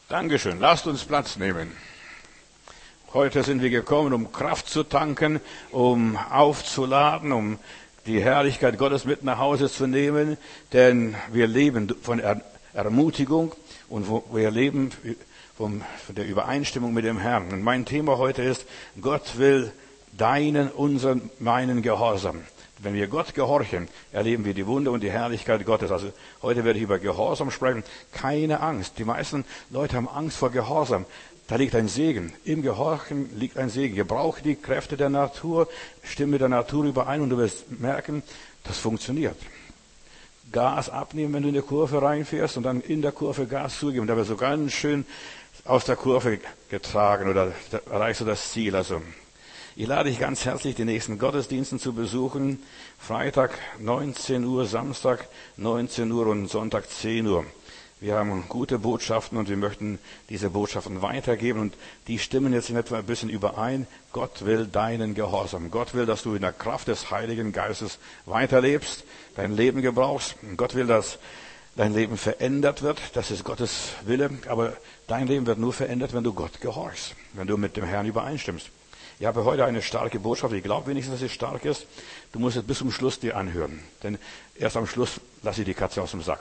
Dankeschön. Lasst uns Platz nehmen. Heute sind wir gekommen, um Kraft zu tanken, um aufzuladen, um die Herrlichkeit Gottes mit nach Hause zu nehmen. Denn wir leben von Ermutigung und wir leben von der Übereinstimmung mit dem Herrn. Und mein Thema heute ist, Gott will deinen, unseren, meinen Gehorsam. Wenn wir Gott gehorchen, erleben wir die Wunder und die Herrlichkeit Gottes. Also heute werde ich über Gehorsam sprechen. Keine Angst. Die meisten Leute haben Angst vor Gehorsam. Da liegt ein Segen. Im Gehorchen liegt ein Segen. Gebrauche die Kräfte der Natur, stimme mit der Natur überein und du wirst merken, das funktioniert. Gas abnehmen, wenn du in die Kurve reinfährst und dann in der Kurve Gas zugeben. Da wird so ganz schön aus der Kurve getragen oder da erreichst du das Ziel. Also ich lade dich ganz herzlich, die nächsten Gottesdiensten zu besuchen. Freitag 19 Uhr, Samstag 19 Uhr und Sonntag 10 Uhr. Wir haben gute Botschaften und wir möchten diese Botschaften weitergeben. Und die stimmen jetzt in etwa ein bisschen überein. Gott will deinen Gehorsam. Gott will, dass du in der Kraft des Heiligen Geistes weiterlebst, dein Leben gebrauchst. Und Gott will, dass dein Leben verändert wird. Das ist Gottes Wille. Aber dein Leben wird nur verändert, wenn du Gott gehorchst, wenn du mit dem Herrn übereinstimmst. Ich habe heute eine starke Botschaft. Ich glaube wenigstens, dass sie stark ist. Du musst es bis zum Schluss dir anhören. Denn erst am Schluss lasse ich die Katze aus dem Sack.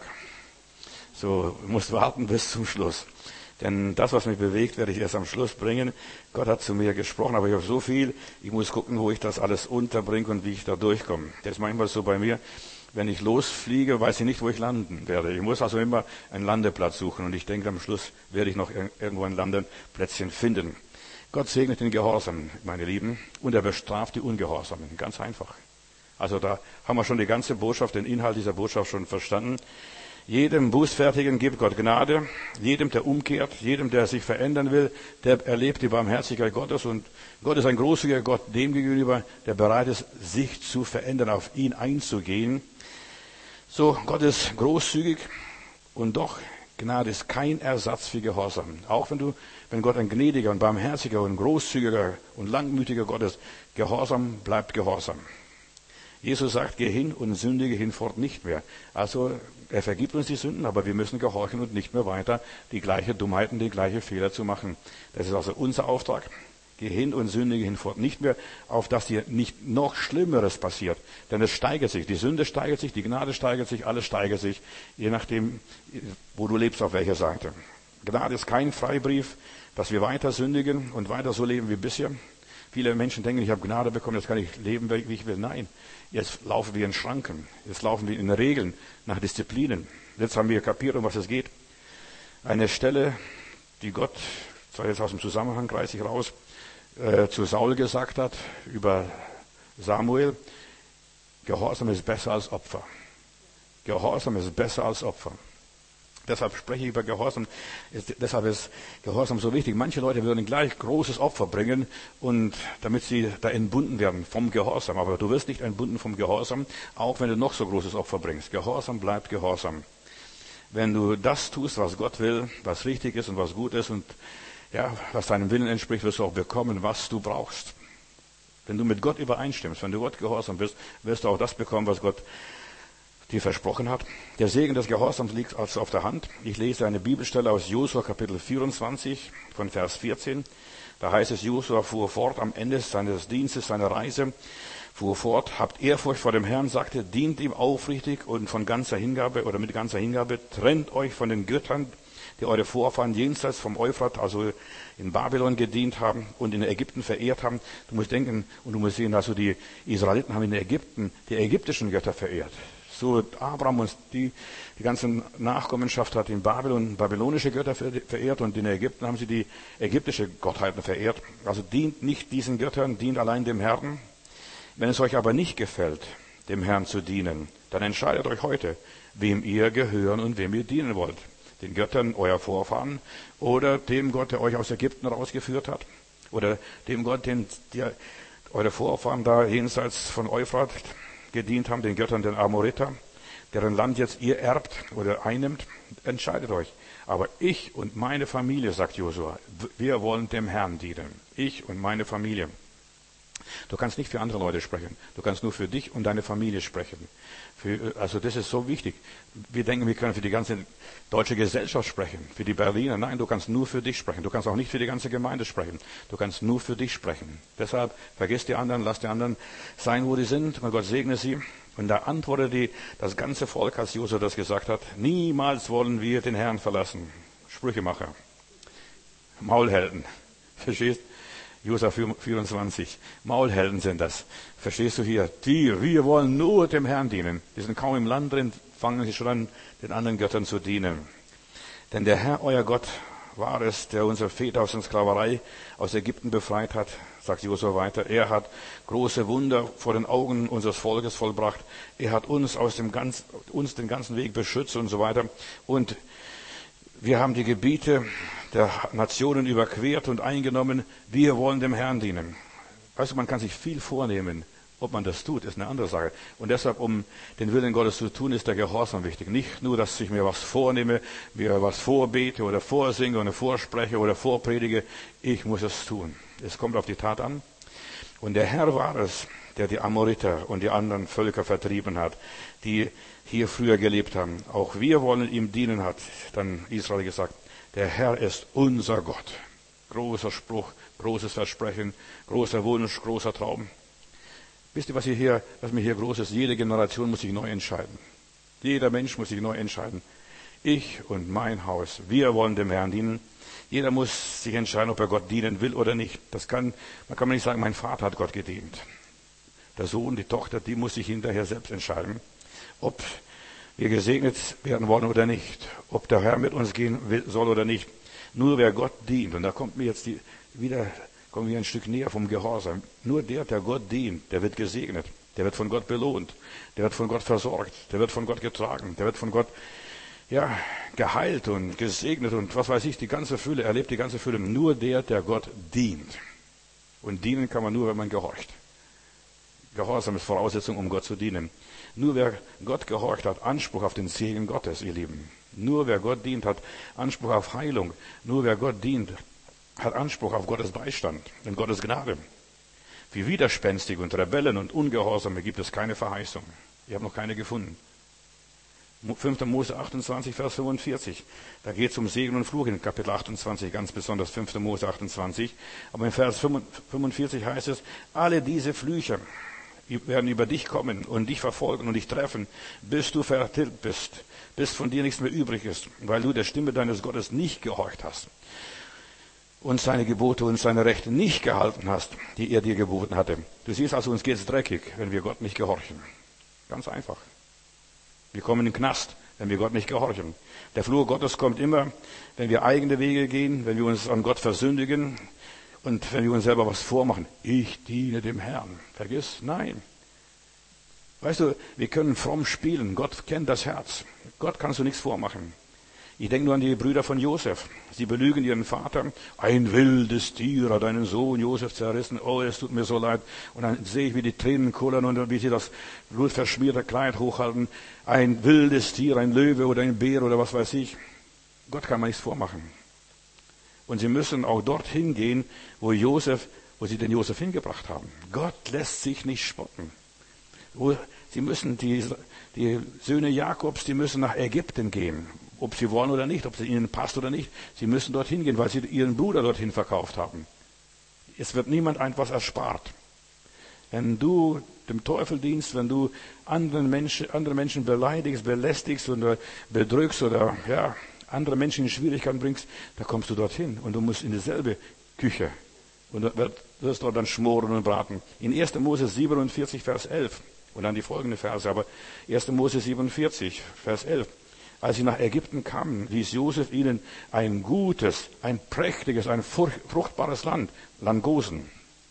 So, du musst warten bis zum Schluss. Denn das, was mich bewegt, werde ich erst am Schluss bringen. Gott hat zu mir gesprochen, aber ich habe so viel. Ich muss gucken, wo ich das alles unterbringe und wie ich da durchkomme. Das ist manchmal so bei mir. Wenn ich losfliege, weiß ich nicht, wo ich landen werde. Ich muss also immer einen Landeplatz suchen. Und ich denke, am Schluss werde ich noch irgendwo ein Landeplätzchen finden. Gott segnet den Gehorsam, meine Lieben, und er bestraft die Ungehorsamen. Ganz einfach. Also da haben wir schon die ganze Botschaft, den Inhalt dieser Botschaft schon verstanden. Jedem Bußfertigen gibt Gott Gnade. Jedem, der umkehrt, jedem, der sich verändern will, der erlebt die Barmherzigkeit Gottes. Und Gott ist ein großzügiger Gott dem gegenüber, der bereit ist, sich zu verändern, auf ihn einzugehen. So, Gott ist großzügig und doch Gnade ist kein Ersatz für Gehorsam. Auch wenn Gott ein gnädiger und barmherziger und großzügiger und langmütiger Gott ist, Gehorsam bleibt Gehorsam. Jesus sagt, geh hin und sündige hinfort nicht mehr. Also, er vergibt uns die Sünden, aber wir müssen gehorchen und nicht mehr weiter die gleiche Dummheiten, die gleiche Fehler zu machen. Das ist also unser Auftrag. Geh hin und sündige hinfort nicht mehr, auf dass dir nicht noch Schlimmeres passiert. Denn es steigert sich. Die Sünde steigert sich, die Gnade steigert sich, alles steigert sich, je nachdem, wo du lebst, auf welcher Seite. Gnade ist kein Freibrief, dass wir weiter sündigen und weiter so leben wie bisher. Viele Menschen denken, ich habe Gnade bekommen, jetzt kann ich leben, wie ich will. Nein, jetzt laufen wir in Schranken, jetzt laufen wir in Regeln, nach Disziplinen. Jetzt haben wir kapiert, um was es geht. Eine Stelle, die Gott, zwar jetzt aus dem Zusammenhang reiße ich raus, zu Saul gesagt hat über Samuel, Gehorsam ist besser als Opfer. Gehorsam ist besser als Opfer. Deshalb spreche ich über Gehorsam. Deshalb ist Gehorsam so wichtig. Manche Leute würden gleich großes Opfer bringen, und damit sie da entbunden werden vom Gehorsam. Aber du wirst nicht entbunden vom Gehorsam, auch wenn du noch so großes Opfer bringst. Gehorsam bleibt Gehorsam. Wenn du das tust, was Gott will, was richtig ist und was gut ist und ja, was deinem Willen entspricht, wirst du auch bekommen, was du brauchst. Wenn du mit Gott übereinstimmst, wenn du Gott gehorsam bist, wirst du auch das bekommen, was Gott dir versprochen hat. Der Segen des Gehorsams liegt also auf der Hand. Ich lese eine Bibelstelle aus Josua Kapitel 24 von Vers 14. Da heißt es, Josua fuhr fort am Ende seines Dienstes, seiner Reise, fuhr fort, habt Ehrfurcht vor dem Herrn, sagte, dient ihm aufrichtig und von ganzer Hingabe oder mit ganzer Hingabe, trennt euch von den Göttern, die eure Vorfahren jenseits vom Euphrat, also in Babylon gedient haben und in Ägypten verehrt haben. Du musst denken und du musst sehen, also die Israeliten haben in Ägypten die ägyptischen Götter verehrt. So Abraham und die ganze Nachkommenschaft hat in Babylon babylonische Götter verehrt und in Ägypten haben sie die ägyptische Gottheiten verehrt. Also dient nicht diesen Göttern, dient allein dem Herrn. Wenn es euch aber nicht gefällt, dem Herrn zu dienen, dann entscheidet euch heute, wem ihr gehören und wem ihr dienen wollt. Den Göttern eurer Vorfahren oder dem Gott, der euch aus Ägypten rausgeführt hat, oder dem Gott, der eure Vorfahren da jenseits von Euphrat gedient haben, den Göttern der Amoriter, deren Land jetzt ihr erbt oder einnimmt. Entscheidet euch. Aber ich und meine Familie, sagt Josua, wir wollen dem Herrn dienen. Ich und meine Familie. Du kannst nicht für andere Leute sprechen. Du kannst nur für dich und deine Familie sprechen. Also das ist so wichtig. Wir denken, wir können für die ganze deutsche Gesellschaft sprechen, für die Berliner. Nein, du kannst nur für dich sprechen. Du kannst auch nicht für die ganze Gemeinde sprechen. Du kannst nur für dich sprechen. Deshalb vergiss die anderen, lass die anderen sein, wo die sind. Und Gott segne sie. Und da antwortete das ganze Volk, als Josua das gesagt hat: Niemals wollen wir den Herrn verlassen. Sprüchemacher. Maulhelden. Verstehst? Josua 24. Maulhelden sind das. Verstehst du hier? Wir wollen nur dem Herrn dienen. Die sind kaum im Land drin, fangen sie schon an, den anderen Göttern zu dienen. Denn der Herr, euer Gott, war es, der unsere Väter aus der Sklaverei aus Ägypten befreit hat, sagt Josua weiter. Er hat große Wunder vor den Augen unseres Volkes vollbracht. Er hat uns den ganzen Weg beschützt und so weiter. Und wir haben die Gebiete der Nationen überquert und eingenommen. Wir wollen dem Herrn dienen. Weißt du, man kann sich viel vornehmen. Ob man das tut, ist eine andere Sache. Und deshalb, um den Willen Gottes zu tun, ist der Gehorsam wichtig. Nicht nur, dass ich mir was vornehme, mir was vorbete oder vorsinge oder vorspreche oder vorpredige. Ich muss es tun. Es kommt auf die Tat an. Und der Herr war es, der die Amoriter und die anderen Völker vertrieben hat, die hier früher gelebt haben. Auch wir wollen ihm dienen, hat dann Israel gesagt. Der Herr ist unser Gott. Großer Spruch, großes Versprechen, großer Wunsch, großer Traum. Wisst ihr, was mir hier groß ist? Jede Generation muss sich neu entscheiden. Jeder Mensch muss sich neu entscheiden. Ich und mein Haus, wir wollen dem Herrn dienen. Jeder muss sich entscheiden, ob er Gott dienen will oder nicht. Man kann nicht sagen, mein Vater hat Gott gedient. Der Sohn, die Tochter, die muss sich hinterher selbst entscheiden, ob wir gesegnet werden wollen oder nicht. Ob der Herr mit uns gehen soll oder nicht. Nur wer Gott dient, und da kommt mir jetzt kommen wir ein Stück näher vom Gehorsam. Nur der Gott dient, der wird gesegnet. Der wird von Gott belohnt. Der wird von Gott versorgt. Der wird von Gott getragen. Der wird von Gott, geheilt und gesegnet und was weiß ich, die ganze Fülle, erlebt die ganze Fülle. Nur der Gott dient. Und dienen kann man nur, wenn man gehorcht. Gehorsam ist Voraussetzung, um Gott zu dienen. Nur wer Gott gehorcht, hat Anspruch auf den Segen Gottes, ihr Lieben. Nur wer Gott dient, hat Anspruch auf Heilung. Nur wer Gott dient, hat Anspruch auf Gottes Beistand und Gottes Gnade. Für Widerspenstige und Rebellen und Ungehorsame gibt es keine Verheißung. Ich habe noch keine gefunden. 5. Mose 28, Vers 45. Da geht es um Segen und Fluch in Kapitel 28, ganz besonders 5. Mose 28. Aber in Vers 45 heißt es, alle diese Flüche werden über dich kommen und dich verfolgen und dich treffen, bis du vertilgt bist, bis von dir nichts mehr übrig ist, weil du der Stimme deines Gottes nicht gehorcht hast und seine Gebote und seine Rechte nicht gehalten hast, die er dir geboten hatte. Du siehst also, uns geht's dreckig, wenn wir Gott nicht gehorchen. Ganz einfach. Wir kommen in den Knast, wenn wir Gott nicht gehorchen. Der Fluch Gottes kommt immer, wenn wir eigene Wege gehen, wenn wir uns an Gott versündigen und wenn wir uns selber was vormachen. Ich diene dem Herrn. Vergiss? Nein. Weißt du, wir können fromm spielen. Gott kennt das Herz. Gott kannst du nichts vormachen. Ich denke nur an die Brüder von Josef. Sie belügen ihren Vater. Ein wildes Tier hat einen Sohn Josef zerrissen. Oh, es tut mir so leid. Und dann sehe ich, wie die Tränen kullern und wie sie das blutverschmierte Kleid hochhalten. Ein wildes Tier, ein Löwe oder ein Bär oder was weiß ich. Gott kann man nichts vormachen. Und sie müssen auch dorthin gehen, wo sie den Josef hingebracht haben. Gott lässt sich nicht spotten. Sie müssen, die Söhne Jakobs, die müssen nach Ägypten gehen. Ob sie wollen oder nicht, ob es ihnen passt oder nicht. Sie müssen dorthin gehen, weil sie ihren Bruder dorthin verkauft haben. Es wird niemand etwas erspart. Wenn du dem Teufel dienst, wenn du andere Menschen beleidigst, belästigst oder bedrückst oder andere Menschen in Schwierigkeiten bringst, da kommst du dorthin und du musst in dieselbe Küche und du wirst dort dann schmoren und braten. In 1. Mose 47, Vers 11 und dann die folgenden Verse, aber 1. Mose 47, Vers 11. Als sie nach Ägypten kamen, ließ Josef ihnen ein gutes, ein prächtiges, ein fruchtbares Land Gosen.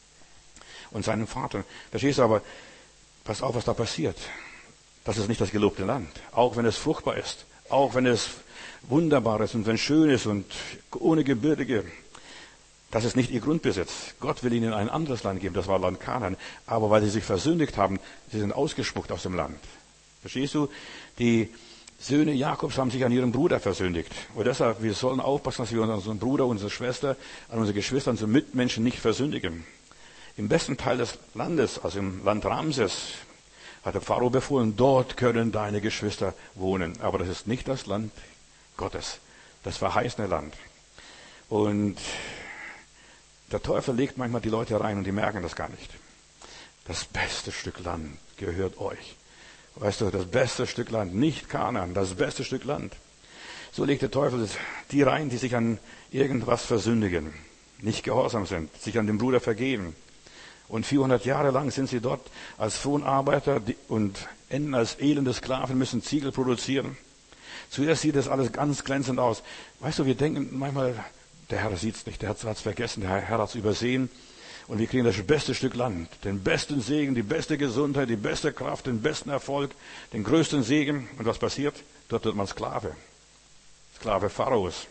Und seinem Vater. Verstehst du aber, pass auf, was da passiert. Das ist nicht das gelobte Land. Auch wenn es fruchtbar ist. Auch wenn es wunderbar ist und wenn es schön ist und ohne Gebirge. Das ist nicht ihr Grundbesitz. Gott will ihnen ein anderes Land geben. Das war Land Kanaan. Aber weil sie sich versündigt haben, sie sind ausgespuckt aus dem Land. Verstehst du? Die Söhne Jakobs haben sich an ihren Bruder versündigt. Und deshalb, wir sollen aufpassen, dass wir unseren Bruder, unsere Schwester, an unsere Geschwister, unsere Mitmenschen nicht versündigen. Im besten Teil des Landes, also im Land Ramses, hat der Pharao befohlen, dort können deine Geschwister wohnen. Aber das ist nicht das Land Gottes, das verheißene Land. Und der Teufel legt manchmal die Leute rein und die merken das gar nicht. Das beste Stück Land gehört euch. Weißt du, das beste Stück Land, nicht Kanaan, das beste Stück Land. So legt der Teufel die rein, die sich an irgendwas versündigen, nicht gehorsam sind, sich an dem Bruder vergeben. Und 400 Jahre lang sind sie dort als Fronarbeiter und enden als elende Sklaven, müssen Ziegel produzieren. Zuerst sieht das alles ganz glänzend aus. Weißt du, wir denken manchmal, der Herr sieht's nicht, der hat es vergessen, der Herr hat's übersehen. Und wir kriegen das beste Stück Land, den besten Segen, die beste Gesundheit, die beste Kraft, den besten Erfolg, den größten Segen. Und was passiert? Dort wird man Sklave. Sklave Pharaos.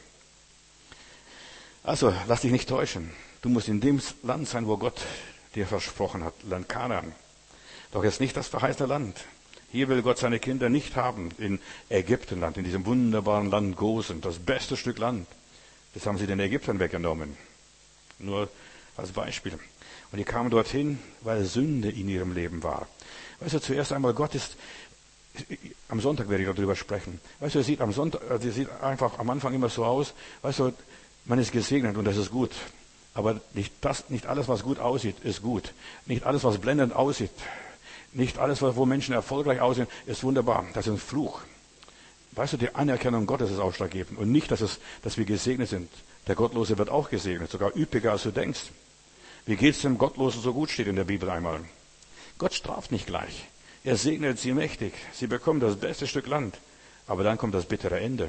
Also, lass dich nicht täuschen. Du musst in dem Land sein, wo Gott dir versprochen hat, Land Kanaan. Doch jetzt nicht das verheißene Land. Hier will Gott seine Kinder nicht haben, in Ägyptenland, in diesem wunderbaren Land Gosen, das beste Stück Land. Das haben sie den Ägyptern weggenommen. Nur als Beispiel. Und die kamen dorthin, weil Sünde in ihrem Leben war. Weißt du, zuerst einmal, Gott ist, am Sonntag werde ich darüber sprechen. Weißt du, es sieht am Sonntag, es sieht einfach am Anfang immer so aus, weißt du, man ist gesegnet und das ist gut. Aber nicht alles, was gut aussieht, ist gut. Nicht alles, was blendend aussieht, nicht alles, wo Menschen erfolgreich aussehen, ist wunderbar. Das ist ein Fluch. Weißt du, die Anerkennung Gottes ist ausschlaggebend und nicht, dass wir gesegnet sind. Der Gottlose wird auch gesegnet, sogar üppiger, als du denkst. Wie geht's dem Gottlosen so gut, steht in der Bibel einmal. Gott straft nicht gleich. Er segnet sie mächtig. Sie bekommen das beste Stück Land. Aber dann kommt das bittere Ende.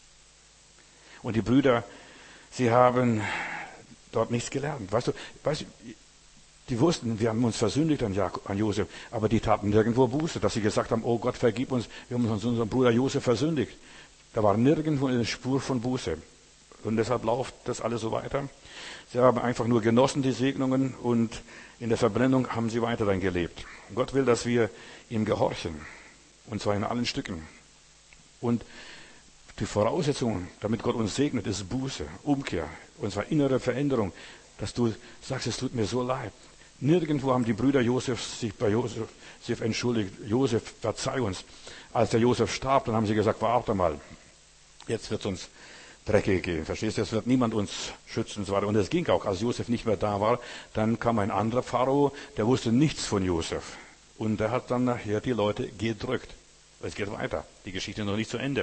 Und die Brüder, sie haben dort nichts gelernt. Weißt du, die wussten, wir haben uns versündigt an Josef, aber die taten nirgendwo Buße, dass sie gesagt haben, oh Gott, vergib uns, wir haben uns an unseren Bruder Josef versündigt. Da war nirgendwo eine Spur von Buße. Und deshalb läuft das alles so weiter. Sie haben einfach nur genossen, die Segnungen, und in der Verbrennung haben sie weiter dann gelebt. Gott will, dass wir ihm gehorchen. Und zwar in allen Stücken. Und die Voraussetzung, damit Gott uns segnet, ist Buße, Umkehr. Und zwar innere Veränderung. Dass du sagst, es tut mir so leid. Nirgendwo haben die Brüder Josef sich bei Josef entschuldigt. Josef, verzeih uns. Als der Josef starb, dann haben sie gesagt, warte mal, jetzt wird es uns dreckig gehen. Verstehst du? Jetzt wird niemand uns schützen und so weiter. Und es ging auch, als Josef nicht mehr da war, dann kam ein anderer Pharao, der wusste nichts von Josef. Und der hat dann nachher die Leute gedrückt. Es geht weiter. Die Geschichte ist noch nicht zu Ende.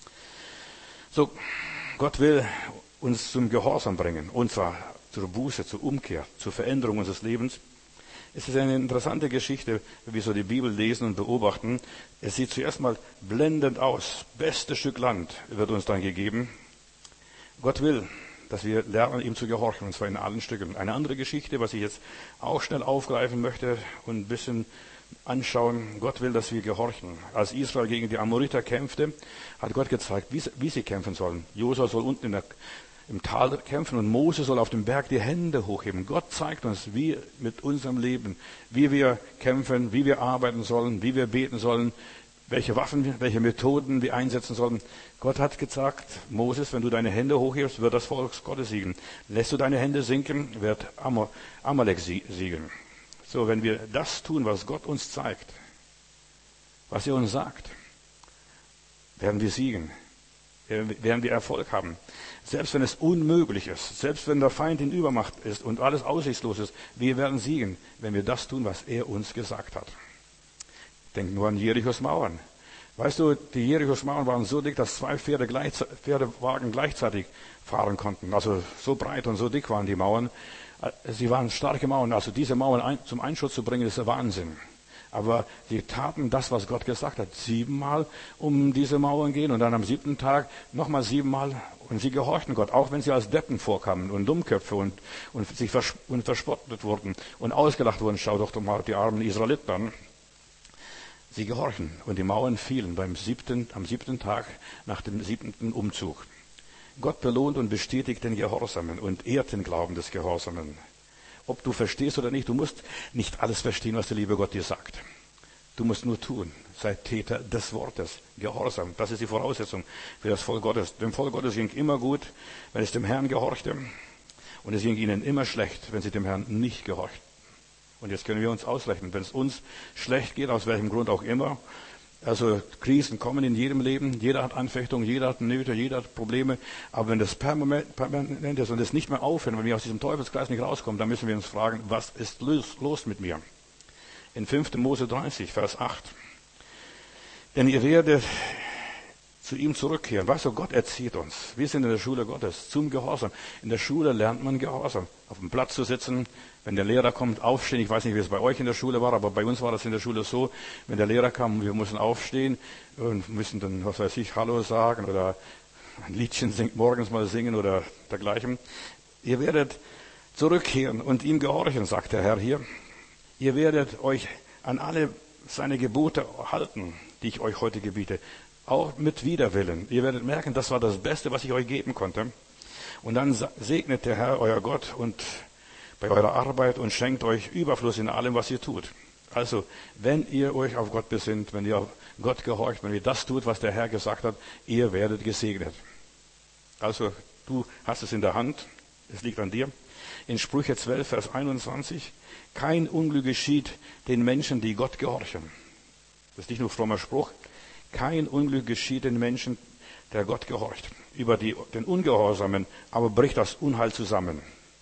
So, Gott will uns zum Gehorsam bringen. Und zwar zur Buße, zur Umkehr, zur Veränderung unseres Lebens. Es ist eine interessante Geschichte, wenn wir so die Bibel lesen und beobachten. Es sieht zuerst mal blendend aus. Bestes Stück Land wird uns dann gegeben. Gott will, dass wir lernen, ihm zu gehorchen, und zwar in allen Stücken. Eine andere Geschichte, was ich jetzt auch schnell aufgreifen möchte und ein bisschen anschauen. Gott will, dass wir gehorchen. Als Israel gegen die Amoriter kämpfte, hat Gott gezeigt, wie sie kämpfen sollen. Josua soll unten im Tal kämpfen und Mose soll auf dem Berg die Hände hochheben. Gott zeigt uns, wie mit unserem Leben, wie wir kämpfen, wie wir arbeiten sollen, wie wir beten sollen, welche Waffen, welche Methoden wir einsetzen sollen. Gott hat gesagt, Moses, wenn du deine Hände hochhebst, wird das Volk Gottes siegen. Lässt du deine Hände sinken, wird Amalek siegen. So, wenn wir das tun, was Gott uns zeigt, was er uns sagt, werden wir siegen, werden wir Erfolg haben. Selbst wenn es unmöglich ist, selbst wenn der Feind in Übermacht ist und alles aussichtslos ist, wir werden siegen, wenn wir das tun, was er uns gesagt hat. Denk nur an Jerichos Mauern. Weißt du, die Jerichos Mauern waren so dick, dass 2 Pferdewagen gleichzeitig fahren konnten. Also so breit und so dick waren die Mauern. Sie waren starke Mauern. Also diese Mauern zum Einschuss zu bringen, ist der Wahnsinn. Aber sie taten das, was Gott gesagt hat. 7-mal um diese Mauern gehen und dann am 7. Tag nochmal 7-mal. Und sie gehorchten Gott, auch wenn sie als Deppen vorkamen und Dummköpfe und verspottet wurden und ausgelacht wurden. Schau doch mal die armen Israeliten an. Sie gehorchen und die Mauern fielen am 7. Tag nach dem 7. Umzug. Gott belohnt und bestätigt den Gehorsamen und ehrt den Glauben des Gehorsamen. Ob du verstehst oder nicht, du musst nicht alles verstehen, was der liebe Gott dir sagt. Du musst nur tun. Sei Täter des Wortes. Gehorsam. Das ist die Voraussetzung für das Volk Gottes. Dem Volk Gottes ging immer gut, wenn es dem Herrn gehorchte. Und es ging ihnen immer schlecht, wenn sie dem Herrn nicht gehorchten. Und jetzt können wir uns ausrechnen, wenn es uns schlecht geht, aus welchem Grund auch immer, also Krisen kommen in jedem Leben, jeder hat Anfechtungen, jeder hat Nöte, jeder hat Probleme, aber wenn das permanent ist und es nicht mehr aufhört, wenn wir aus diesem Teufelskreis nicht rauskommen, dann müssen wir uns fragen, was ist los mit mir? In 5. Mose 30, Vers 8. Denn ihr werdet zu ihm zurückkehren. Weißt du, Gott erzieht uns. Wir sind in der Schule Gottes zum Gehorsam. In der Schule lernt man Gehorsam. Auf dem Platz zu sitzen, wenn der Lehrer kommt, aufstehen. Ich weiß nicht, wie es bei euch in der Schule war, aber bei uns war das in der Schule so, wenn der Lehrer kam, wir mussten aufstehen und müssen dann, was weiß ich, Hallo sagen oder ein Liedchen morgens mal singen oder dergleichen. Ihr werdet zurückkehren und ihm gehorchen, sagt der Herr hier. Ihr werdet euch an alle seine Gebote halten, die ich euch heute gebiete. Auch mit Widerwillen. Ihr werdet merken, das war das Beste, was ich euch geben konnte. Und dann segnet der Herr, euer Gott, und bei eurer Arbeit und schenkt euch Überfluss in allem, was ihr tut. Also, wenn ihr euch auf Gott besinnt, wenn ihr auf Gott gehorcht, wenn ihr das tut, was der Herr gesagt hat, ihr werdet gesegnet. Also, du hast es in der Hand. Es liegt an dir. In Sprüche 12, Vers 21. Kein Unglück geschieht den Menschen, die Gott gehorchen. Das ist nicht nur frommer Spruch. Kein Unglück geschieht den Menschen, der Gott gehorcht. Über den Ungehorsamen aber bricht das Unheil zusammen.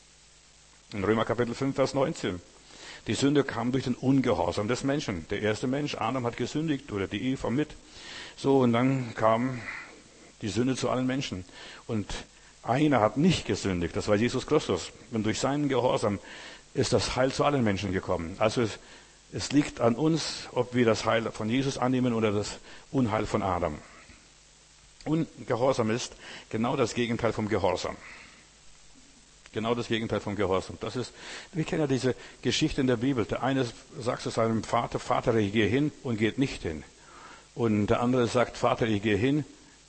In Römer Kapitel 5, Vers 19. Die Sünde kam durch den Ungehorsam des Menschen. Der erste Mensch, Adam, hat gesündigt oder die Eva mit. So, und dann kam die Sünde zu allen Menschen. Und einer hat nicht gesündigt, das war Jesus Christus. Und durch seinen Gehorsam ist das Heil zu allen Menschen gekommen. Also es liegt an uns, ob wir das Heil von Jesus annehmen oder das Unheil von Adam. Ungehorsam ist genau das Gegenteil vom Gehorsam. Genau das Gegenteil vom Gehorsam. Wir kennen ja diese Geschichte in der Bibel. Der eine sagt zu seinem Vater, Vater, ich gehe hin, und geht nicht hin. Und der andere sagt, Vater, ich gehe hin,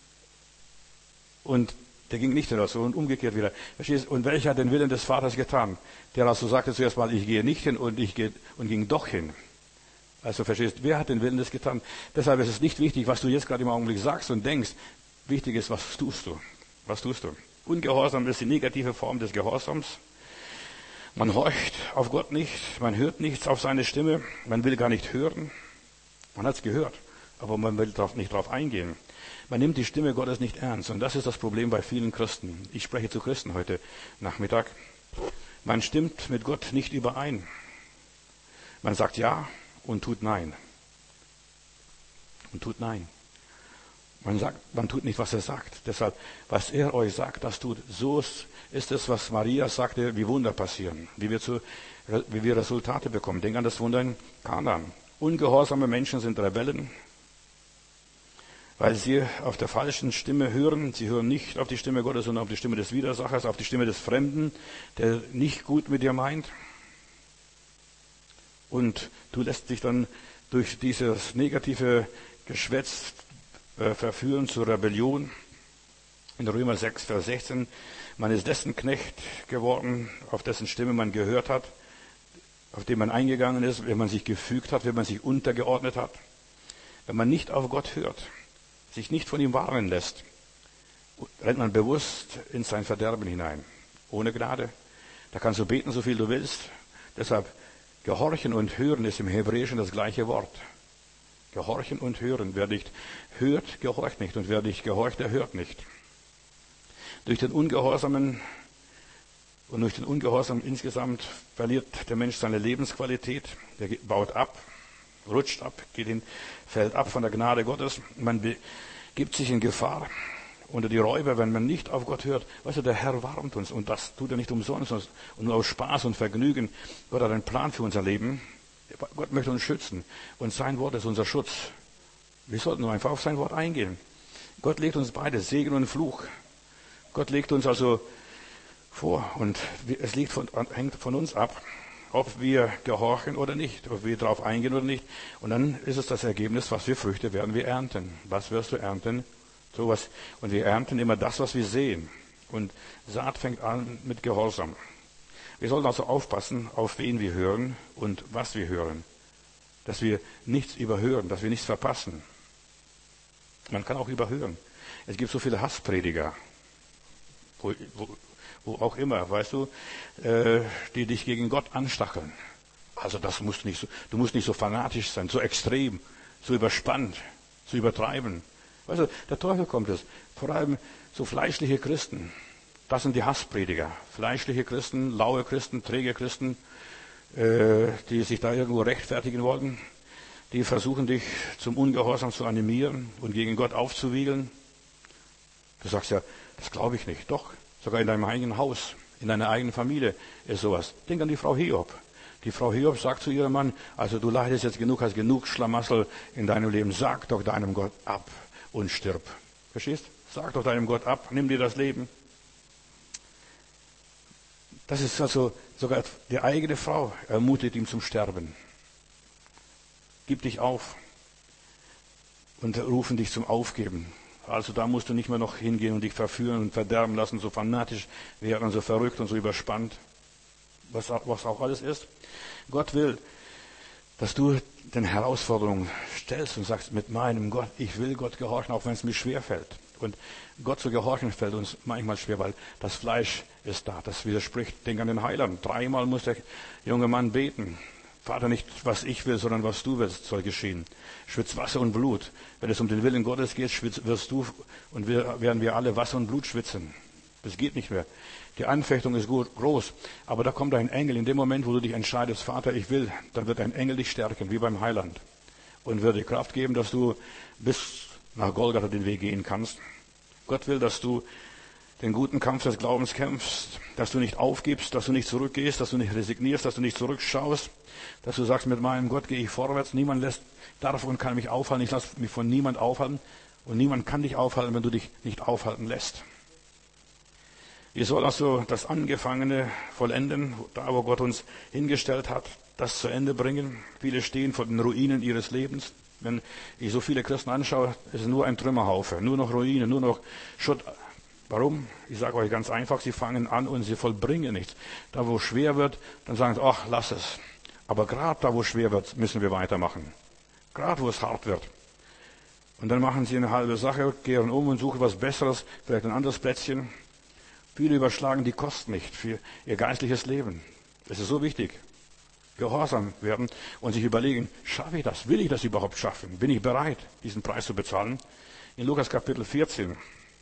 und der ging nicht hin, also, und umgekehrt wieder. Verstehst? Und welcher hat den Willen des Vaters getan? Der also sagte zuerst mal, ich gehe nicht hin, und ging doch hin. Also verstehst, wer hat den Willen des getan? Deshalb ist es nicht wichtig, was du jetzt gerade im Augenblick sagst und denkst. Wichtig ist, was tust du? Was tust du? Ungehorsam ist die negative Form des Gehorsams. Man horcht auf Gott nicht, man hört nichts auf seine Stimme, man will gar nicht hören. Man hat es gehört, aber man will nicht darauf eingehen. Man nimmt die Stimme Gottes nicht ernst, und das ist das Problem bei vielen Christen. Ich spreche zu Christen heute Nachmittag. Man stimmt mit Gott nicht überein. Man sagt ja und tut nein. Und tut nein. Man tut nicht, was er sagt. Deshalb, was er euch sagt, das tut. So ist es, was Maria sagte, wie Wunder passieren, wie wir Resultate bekommen. Denk an das Wunder in Kanaan. Ungehorsame Menschen sind Rebellen, weil sie auf der falschen Stimme hören. Sie hören nicht auf die Stimme Gottes, sondern auf die Stimme des Widersachers, auf die Stimme des Fremden, der nicht gut mit dir meint. Und du lässt dich dann durch dieses negative Geschwätz verführen zur Rebellion. In Römer 6, Vers 16, man ist dessen Knecht geworden, auf dessen Stimme man gehört hat, auf den man eingegangen ist, wenn man sich gefügt hat, wenn man sich untergeordnet hat. Wenn man nicht auf Gott hört, sich nicht von ihm warnen lässt, rennt man bewusst in sein Verderben hinein. Ohne Gnade. Da kannst du beten, so viel du willst. Deshalb, gehorchen und hören ist im Hebräischen das gleiche Wort. Gehorchen und hören. Wer nicht hört, gehorcht nicht. Und wer nicht gehorcht, der hört nicht. Durch den Ungehorsam insgesamt verliert der Mensch seine Lebensqualität. Der baut ab, rutscht ab, fällt ab von der Gnade Gottes. Man begibt sich in Gefahr unter die Räuber, wenn man nicht auf Gott hört. Weißt du, der Herr warnt uns, und das tut er nicht umsonst und nur aus Spaß und Vergnügen. Gott hat einen Plan für unser Leben. Gott möchte uns schützen, und sein Wort ist unser Schutz. Wir sollten nur einfach auf sein Wort eingehen. Gott legt uns beide, Segen und Fluch. Gott legt uns also vor, und es hängt von uns ab, ob wir gehorchen oder nicht, ob wir darauf eingehen oder nicht. Und dann ist es das Ergebnis, was für Früchte werden wir ernten. Was wirst du ernten? Sowas. Und wir ernten immer das, was wir sehen. Und Saat fängt an mit Gehorsam. Wir sollten also aufpassen, auf wen wir hören und was wir hören. Dass wir nichts überhören, dass wir nichts verpassen. Man kann auch überhören. Es gibt so viele Hassprediger, wo auch immer, weißt du, die dich gegen Gott anstacheln. Also du musst nicht so fanatisch sein, so extrem, so überspannt, so übertreiben. Weißt du, der Teufel kommt es. Vor allem so fleischliche Christen. Das sind die Hassprediger. Fleischliche Christen, laue Christen, träge Christen, die sich da irgendwo rechtfertigen wollen. Die versuchen dich zum Ungehorsam zu animieren und gegen Gott aufzuwiegeln. Du sagst ja, das glaube ich nicht. Doch, sogar in deinem eigenen Haus, in deiner eigenen Familie ist sowas. Denk an die Frau Hiob. Die Frau Hiob sagt zu ihrem Mann, also du leidest jetzt genug, hast genug Schlamassel in deinem Leben. Sag doch deinem Gott ab und stirb. Verstehst? Sag doch deinem Gott ab, nimm dir das Leben. Das ist also, sogar die eigene Frau ermutigt ihn zum Sterben. Gib dich auf und rufen dich zum Aufgeben. Also da musst du nicht mehr noch hingehen und dich verführen und verderben lassen, so fanatisch werden, so verrückt und so überspannt, was auch alles ist. Gott will, dass du den Herausforderungen stellst und sagst, mit meinem Gott, ich will Gott gehorchen, auch wenn es mir schwer fällt. Und Gott zu gehorchen fällt uns manchmal schwer, weil das Fleisch ist da. Das widerspricht, denk an den Heiland. 3-mal muss der junge Mann beten. Vater, nicht was ich will, sondern was du willst, soll geschehen. Schwitzt Wasser und Blut. Wenn es um den Willen Gottes geht, wirst du und werden wir alle Wasser und Blut schwitzen. Das geht nicht mehr. Die Anfechtung ist groß. Aber da kommt ein Engel. In dem Moment, wo du dich entscheidest, Vater, ich will, dann wird ein Engel dich stärken, wie beim Heiland. Und wird dir Kraft geben, dass du bis nach Golgatha den Weg gehen kannst. Gott will, dass du den guten Kampf des Glaubens kämpfst, dass du nicht aufgibst, dass du nicht zurückgehst, dass du nicht resignierst, dass du nicht zurückschaust, dass du sagst, mit meinem Gott gehe ich vorwärts, niemand darf und kann mich aufhalten, ich lasse mich von niemand aufhalten und niemand kann dich aufhalten, wenn du dich nicht aufhalten lässt. Wir sollen also das Angefangene vollenden, da wo Gott uns hingestellt hat, das zu Ende bringen. Viele stehen vor den Ruinen ihres Lebens. Wenn ich so viele Christen anschaue, ist es nur ein Trümmerhaufe, nur noch Ruinen, nur noch Schutt. Warum? Ich sage euch ganz einfach, sie fangen an und sie vollbringen nichts. Da wo schwer wird, dann sagen sie, ach, lass es. Aber gerade da wo schwer wird, müssen wir weitermachen. Gerade wo es hart wird. Und dann machen sie eine halbe Sache, kehren um und suchen was Besseres, vielleicht ein anderes Plätzchen. Viele überschlagen die Kosten nicht für ihr geistliches Leben. Es ist so wichtig. Gehorsam werden und sich überlegen, schaffe ich das? Will ich das überhaupt schaffen? Bin ich bereit, diesen Preis zu bezahlen? In Lukas Kapitel 14,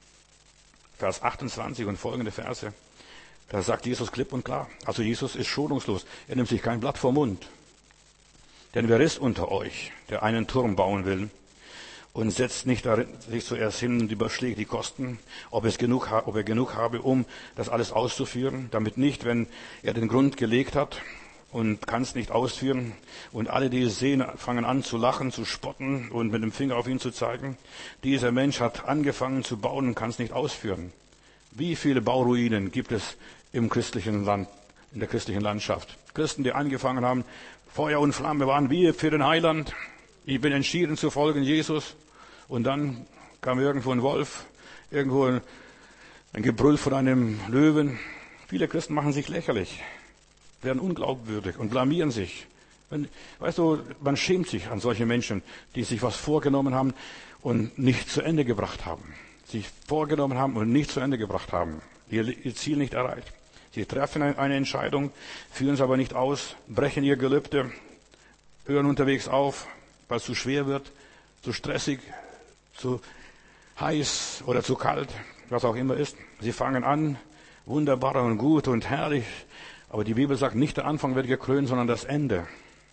Vers 28 und folgende Verse, da sagt Jesus klipp und klar, also Jesus ist schonungslos, er nimmt sich kein Blatt vom Mund. Denn wer ist unter euch, der einen Turm bauen will und setzt nicht darin, sich zuerst hin und überschlägt die Kosten, ob er genug habe, um das alles auszuführen, damit nicht, wenn er den Grund gelegt hat, und kann es nicht ausführen. Und alle, die es sehen, fangen an zu lachen, zu spotten und mit dem Finger auf ihn zu zeigen. Dieser Mensch hat angefangen zu bauen und kann es nicht ausführen. Wie viele Bauruinen gibt es im christlichen Land, in der christlichen Landschaft? Christen, die angefangen haben, Feuer und Flamme waren wir für den Heiland. Ich bin entschieden zu folgen Jesus. Und dann kam irgendwo ein Wolf, irgendwo ein Gebrüll von einem Löwen. Viele Christen machen sich lächerlich, werden unglaubwürdig und blamieren sich. Weißt du, man schämt sich an solche Menschen, die sich was vorgenommen haben und nicht zu Ende gebracht haben. Sich vorgenommen haben und nicht zu Ende gebracht haben. Ihr Ziel nicht erreicht. Sie treffen eine Entscheidung, führen es aber nicht aus, brechen ihr Gelübde, hören unterwegs auf, weil es zu schwer wird, zu stressig, zu heiß oder zu kalt, was auch immer ist. Sie fangen an, wunderbar und gut und herrlich. Aber die Bibel sagt, nicht der Anfang wird gekrönt, sondern das Ende.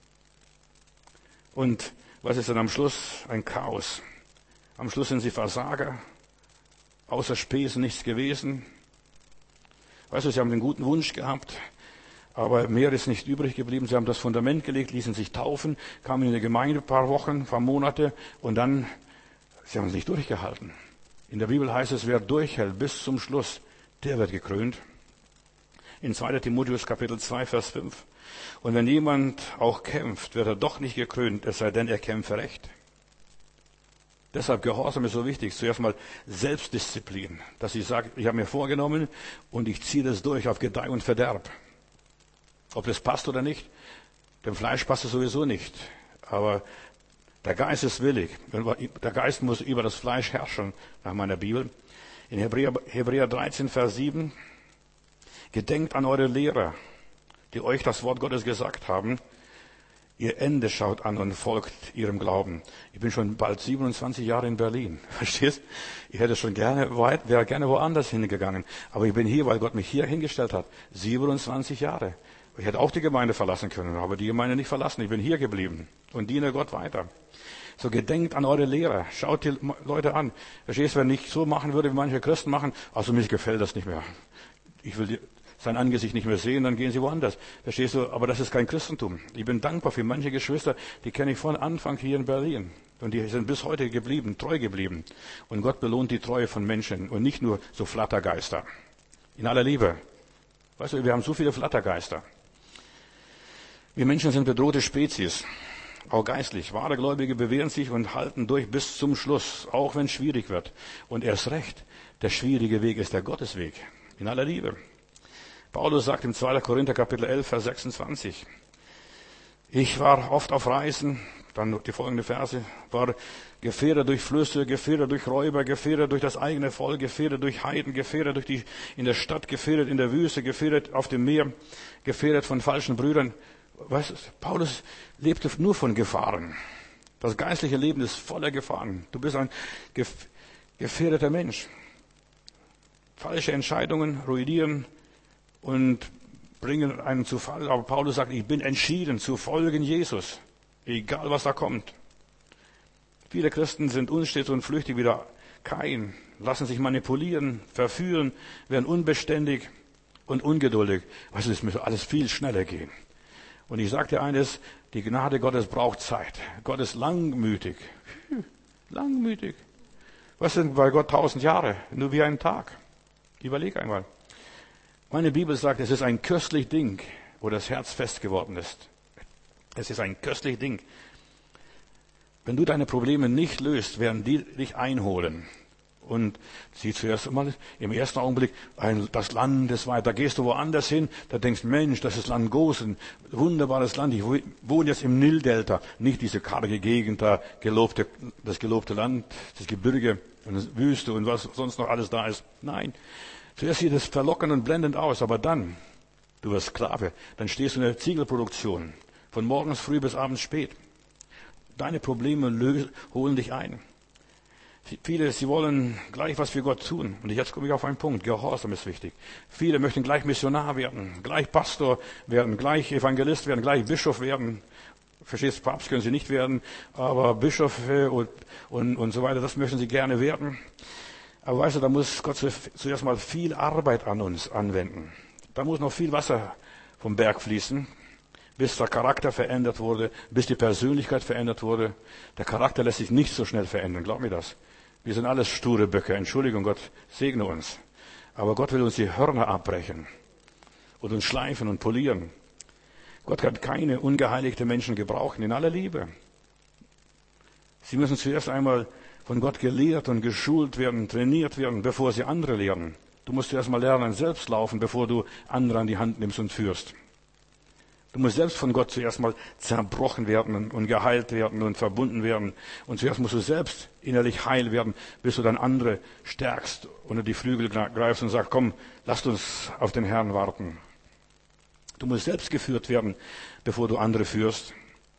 Und was ist dann am Schluss? Ein Chaos. Am Schluss sind sie Versager. Außer Spesen nichts gewesen. Weißt du, sie haben den guten Wunsch gehabt, aber mehr ist nicht übrig geblieben. Sie haben das Fundament gelegt, ließen sich taufen, kamen in die Gemeinde ein paar Wochen, ein paar Monate und dann, sie haben es nicht durchgehalten. In der Bibel heißt es, wer durchhält bis zum Schluss, der wird gekrönt. In 2. Timotheus Kapitel 2, Vers 5. Und wenn jemand auch kämpft, wird er doch nicht gekrönt, es sei denn, er kämpfe recht. Deshalb Gehorsam ist so wichtig. Zuerst mal Selbstdisziplin. Dass ich sage, ich habe mir vorgenommen und ich ziehe das durch auf Gedeih und Verderb. Ob das passt oder nicht, dem Fleisch passt es sowieso nicht. Aber der Geist ist willig. Der Geist muss über das Fleisch herrschen, nach meiner Bibel. In Hebräer 13, Vers 7. Gedenkt an eure Lehrer, die euch das Wort Gottes gesagt haben. ihr Ende schaut an und folgt ihrem Glauben. Ich bin schon bald 27 Jahre in Berlin. Verstehst? Ich hätte schon wäre gerne woanders hingegangen. Aber ich bin hier, weil Gott mich hier hingestellt hat. 27 Jahre. Ich hätte auch die Gemeinde verlassen können, aber die Gemeinde nicht verlassen. Ich bin hier geblieben und diene Gott weiter. So gedenkt an eure Lehrer. Schaut die Leute an. Verstehst, wenn ich so machen würde, wie manche Christen machen, also mir gefällt das nicht mehr. Ich will sein Angesicht nicht mehr sehen, dann gehen sie woanders. Verstehst du? Aber das ist kein Christentum. Ich bin dankbar für manche Geschwister, die kenne ich von Anfang hier in Berlin. Und die sind bis heute geblieben, treu geblieben. Und Gott belohnt die Treue von Menschen und nicht nur so Flattergeister. In aller Liebe. Weißt du, wir haben so viele Flattergeister. Wir Menschen sind bedrohte Spezies. Auch geistlich. Wahre Gläubige bewähren sich und halten durch bis zum Schluss, auch wenn es schwierig wird. Und erst recht, der schwierige Weg ist der Gottesweg. In aller Liebe. Paulus sagt im 2. Korinther Kapitel 11, Vers 26. Ich war oft auf Reisen, dann die folgende Verse, war gefährdet durch Flüsse, gefährdet durch Räuber, gefährdet durch das eigene Volk, gefährdet durch Heiden, gefährdet durch die, in der Stadt, gefährdet in der Wüste, gefährdet auf dem Meer, gefährdet von falschen Brüdern. Weißt du, Paulus lebte nur von Gefahren. Das geistliche Leben ist voller Gefahren. Du bist ein gefährdeter Mensch. Falsche Entscheidungen ruinieren und bringen einen zu Fall. Aber Paulus sagt, ich bin entschieden zu folgen Jesus. Egal was da kommt. Viele Christen sind unstet und flüchtig wie der Kain, lassen sich manipulieren, verführen, werden unbeständig und ungeduldig. Weißt du, es müsste alles viel schneller gehen. Und ich sage dir eines, die Gnade Gottes braucht Zeit. Gott ist langmütig. Langmütig. Was sind bei Gott 1000 Jahre? Nur wie ein Tag. Überleg einmal. Meine Bibel sagt, es ist ein köstlich Ding, wo das Herz fest geworden ist. Es ist ein köstlich Ding. Wenn du deine Probleme nicht löst, werden die dich einholen. Und sie zuerst einmal im ersten Augenblick, das Land ist weit. Da gehst du woanders hin, da denkst du, Mensch, das ist Land Gosen, wunderbares Land. Ich wohne jetzt im Nildelta, nicht diese karge Gegend, das gelobte Land, das Gebirge und Wüste und was sonst noch alles da ist. Nein, zuerst sieht es verlockend und blendend aus, aber dann, du wirst Sklave, dann stehst du in der Ziegelproduktion, von morgens früh bis abends spät. Deine Probleme holen dich ein. Viele, sie wollen gleich was für Gott tun. Und jetzt komme ich auf einen Punkt. Gehorsam ist wichtig. Viele möchten gleich Missionar werden, gleich Pastor werden, gleich Evangelist werden, gleich Bischof werden. Verstehst, Papst können sie nicht werden, aber Bischof und so weiter, das möchten sie gerne werden. Aber weißt du, da muss Gott zuerst mal viel Arbeit an uns anwenden. Da muss noch viel Wasser vom Berg fließen, bis der Charakter verändert wurde, bis die Persönlichkeit verändert wurde. Der Charakter lässt sich nicht so schnell verändern, glaub mir das. Wir sind alles sture Böcke. Entschuldigung, Gott segne uns. Aber Gott will uns die Hörner abbrechen und uns schleifen und polieren. Gott kann keine ungeheiligte Menschen gebrauchen, in aller Liebe. Sie müssen zuerst einmal von Gott gelehrt und geschult werden, trainiert werden, bevor sie andere lehren. Du musst zuerst mal lernen, selbst laufen, bevor du andere an die Hand nimmst und führst. Du musst selbst von Gott zuerst mal zerbrochen werden und geheilt werden und verbunden werden. Und zuerst musst du selbst innerlich heil werden, bis du dann andere stärkst, unter die Flügel greifst und sagst, komm, lasst uns auf den Herrn warten. Du musst selbst geführt werden, bevor du andere führst.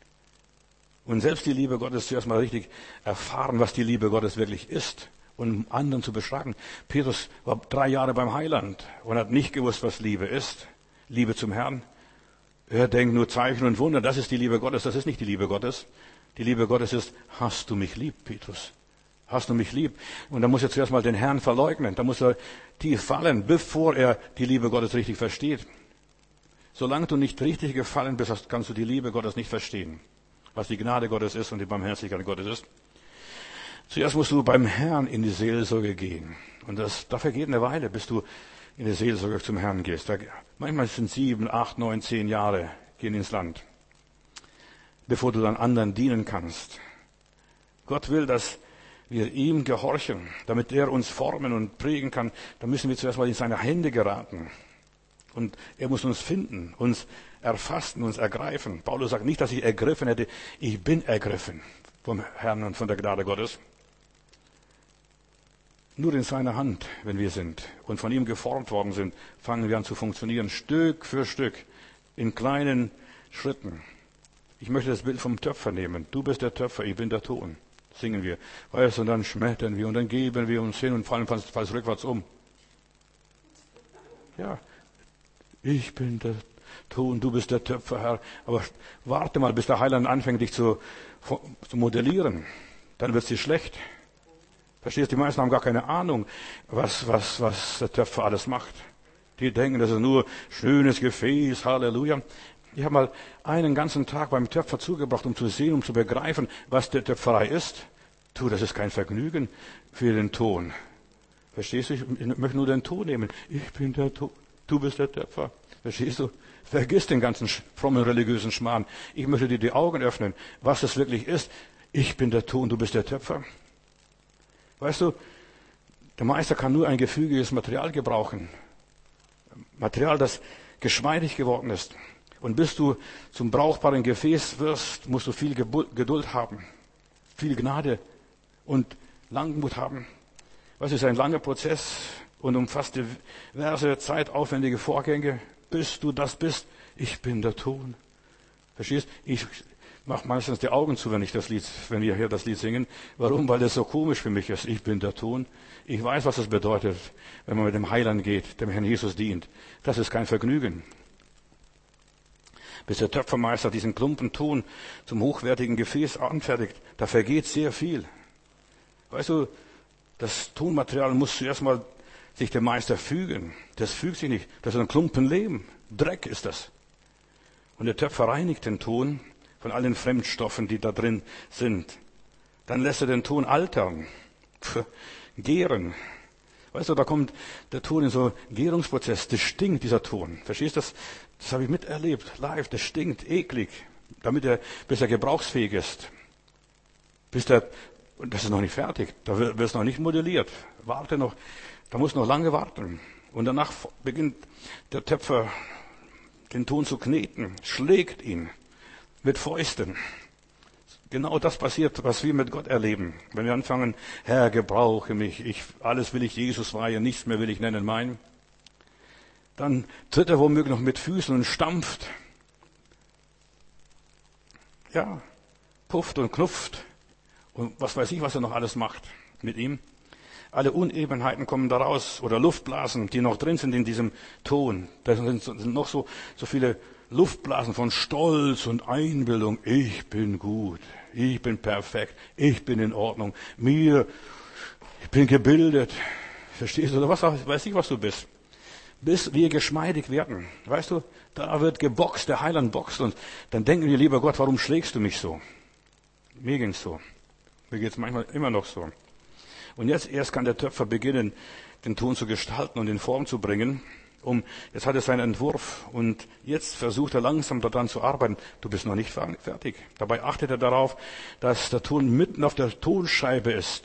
Und selbst die Liebe Gottes zuerst mal richtig erfahren, was die Liebe Gottes wirklich ist. Und anderen zu beschreiben. Petrus war 3 Jahre beim Heiland und hat nicht gewusst, was Liebe ist. Liebe zum Herrn. Er denkt nur Zeichen und Wunder, das ist die Liebe Gottes, das ist nicht die Liebe Gottes. Die Liebe Gottes ist, hast du mich lieb, Petrus? Hast du mich lieb? Und da muss er zuerst mal den Herrn verleugnen, da muss er tief fallen, bevor er die Liebe Gottes richtig versteht. Solange du nicht richtig gefallen bist, kannst du die Liebe Gottes nicht verstehen, was die Gnade Gottes ist und die Barmherzigkeit Gottes ist. Zuerst musst du beim Herrn in die Seelsorge gehen. Und dafür geht eine Weile, bis du in die Seelsorge zum Herrn gehst. Manchmal sind 7, 8, 9, 10 Jahre gehen ins Land, bevor du dann anderen dienen kannst. Gott will, dass wir ihm gehorchen, damit er uns formen und prägen kann. Da müssen wir zuerst mal in seine Hände geraten. Und er muss uns finden, uns erfassen, uns ergreifen. Paulus sagt nicht, dass ich ergriffen hätte. Ich bin ergriffen vom Herrn und von der Gnade Gottes. Nur in seiner Hand, wenn wir sind und von ihm geformt worden sind, fangen wir an zu funktionieren, Stück für Stück, in kleinen Schritten. Ich möchte das Bild vom Töpfer nehmen. Du bist der Töpfer, ich bin der Ton. Singen wir. Weißt du, und dann schmettern wir und dann geben wir uns hin und fallen fast rückwärts um. Ja, ich bin der Ton, du bist der Töpfer, Herr. Aber warte mal, bis der Heiland anfängt, dich zu modellieren. Dann wird es dir schlecht. Verstehst du, die meisten haben gar keine Ahnung, was der Töpfer alles macht. Die denken, das ist nur schönes Gefäß, Halleluja. Ich habe mal einen ganzen Tag beim Töpfer zugebracht, um zu sehen, um zu begreifen, was der Töpferei ist. Das ist kein Vergnügen für den Ton. Verstehst du? Ich möchte nur den Ton nehmen. Ich bin der Ton, du bist der Töpfer. Verstehst du? Vergiss den ganzen frommen religiösen Schmarrn. Ich möchte dir die Augen öffnen, was es wirklich ist. Ich bin der Ton, du bist der Töpfer. Weißt du, der Meister kann nur ein gefügiges Material gebrauchen. Material, das geschmeidig geworden ist. Und bis du zum brauchbaren Gefäß wirst, musst du viel Geduld haben, viel Gnade und Langmut haben. Was ist ein langer Prozess und umfasst diverse zeitaufwendige Vorgänge, bis du das bist. Ich bin der Ton. Verstehst? Ich mache meistens die Augen zu, wenn wir hier das Lied singen. Warum? Weil das so komisch für mich ist. Ich bin der Ton. Ich weiß, was es bedeutet, wenn man mit dem Heiland geht, dem Herrn Jesus dient. Das ist kein Vergnügen. Bis der Töpfermeister diesen Klumpen Ton zum hochwertigen Gefäß anfertigt, da vergeht sehr viel. Weißt du, das Tonmaterial muss zuerst mal sich dem Meister fügen. Das fügt sich nicht. Das ist ein Klumpen Lehm. Dreck ist das. Und der Töpfer reinigt den Ton von allen Fremdstoffen, die da drin sind. Dann lässt er den Ton altern, gären. Weißt du, da kommt der Ton in so einen Gärungsprozess. Das stinkt, dieser Ton. Verstehst du das? Das habe ich miterlebt, live. Das stinkt, eklig, bis er gebrauchsfähig ist. Und das ist noch nicht fertig. Da wird es noch nicht modelliert. Warte noch. Da muss noch lange warten. Und danach beginnt der Töpfer den Ton zu kneten, schlägt ihn mit Fäusten. Genau das passiert, was wir mit Gott erleben. Wenn wir anfangen, Herr, gebrauche mich, alles will ich Jesus weihen, nichts mehr will ich nennen mein. Dann tritt er womöglich noch mit Füßen und stampft. Ja, pufft und knufft. Und was weiß ich, was er noch alles macht mit ihm. Alle Unebenheiten kommen da raus oder Luftblasen, die noch drin sind in diesem Ton. Da sind noch so viele Luftblasen von Stolz und Einbildung. Ich bin gut, ich bin perfekt, ich bin in Ordnung, ich bin gebildet. Verstehst du? Oder was weiß ich, was du bist. Bis wir geschmeidig werden. Weißt du, da wird geboxt, der Heiland boxt und dann denken wir, lieber Gott, warum schlägst du mich so? Mir ging's so. Mir geht's manchmal immer noch so. Und jetzt erst kann der Töpfer beginnen, den Ton zu gestalten und in Form zu bringen. Jetzt hat er seinen Entwurf und jetzt versucht er langsam daran zu arbeiten. Du bist noch nicht fertig. Dabei achtet er darauf, dass der Ton mitten auf der Tonscheibe ist.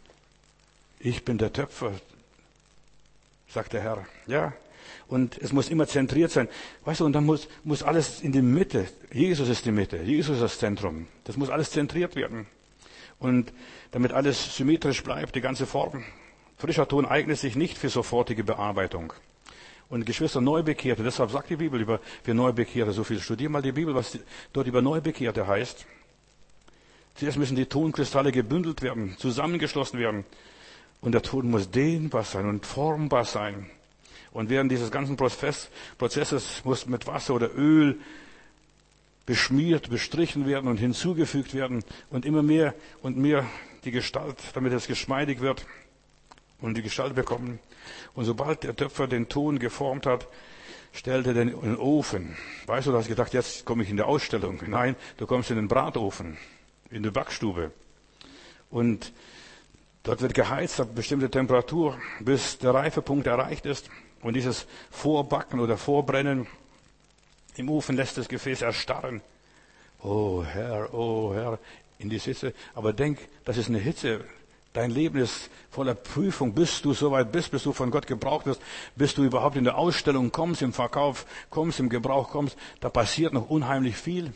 Ich bin der Töpfer, sagt der Herr. Ja. Und es muss immer zentriert sein. Weißt du, und dann muss alles in die Mitte. Jesus ist die Mitte. Jesus ist das Zentrum. Das muss alles zentriert werden. Und damit alles symmetrisch bleibt, die ganze Form. Frischer Ton eignet sich nicht für sofortige Bearbeitung. Und Geschwister, Neubekehrte, deshalb sagt die Bibel für Neubekehrte so viel. Studier mal die Bibel, was dort über Neubekehrte heißt. Zuerst müssen die Tonkristalle gebündelt werden, zusammengeschlossen werden. Und der Ton muss dehnbar sein und formbar sein. Und während dieses ganzen Prozesses muss mit Wasser oder Öl beschmiert, bestrichen werden und hinzugefügt werden und immer mehr und mehr die Gestalt, damit es geschmeidig wird und die Gestalt bekommen. Und sobald der Töpfer den Ton geformt hat, stellt er den in den Ofen. Weißt du, du hast gedacht, jetzt komme ich in die Ausstellung. Nein, du kommst in den Bratofen, in die Backstube. Und dort wird geheizt auf bestimmte Temperatur, bis der Reifepunkt erreicht ist. Und dieses Vorbacken oder Vorbrennen im Ofen lässt das Gefäß erstarren. Oh Herr, in die Hitze. Aber denk, das ist eine Hitze. Dein Leben ist voller Prüfung, bis du soweit bist, bis du von Gott gebraucht wirst, bis du überhaupt in der Ausstellung kommst, im Verkauf kommst, im Gebrauch kommst. Da passiert noch unheimlich viel.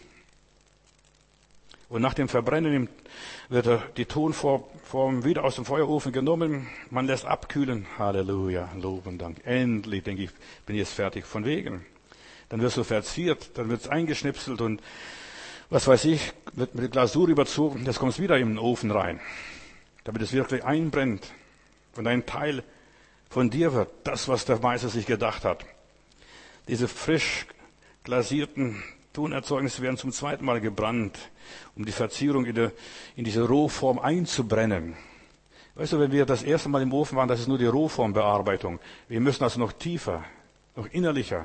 Und nach dem Verbrennen wird die Tonform wieder aus dem Feuerofen genommen. Man lässt abkühlen. Halleluja, Lob und Dank. Endlich, denke ich, bin ich jetzt fertig. Von wegen. Dann wirst du verziert, dann wird es eingeschnipselt und was weiß ich, wird mit Glasur überzogen, das kommt wieder in den Ofen rein, damit es wirklich einbrennt und ein Teil von dir wird, das, was der Meister sich gedacht hat. Diese frisch glasierten Tonerzeugnisse werden zum zweiten Mal gebrannt, um die Verzierung in diese Rohform einzubrennen. Weißt du, wenn wir das erste Mal im Ofen waren, das ist nur die Rohformbearbeitung. Wir müssen also noch tiefer, noch innerlicher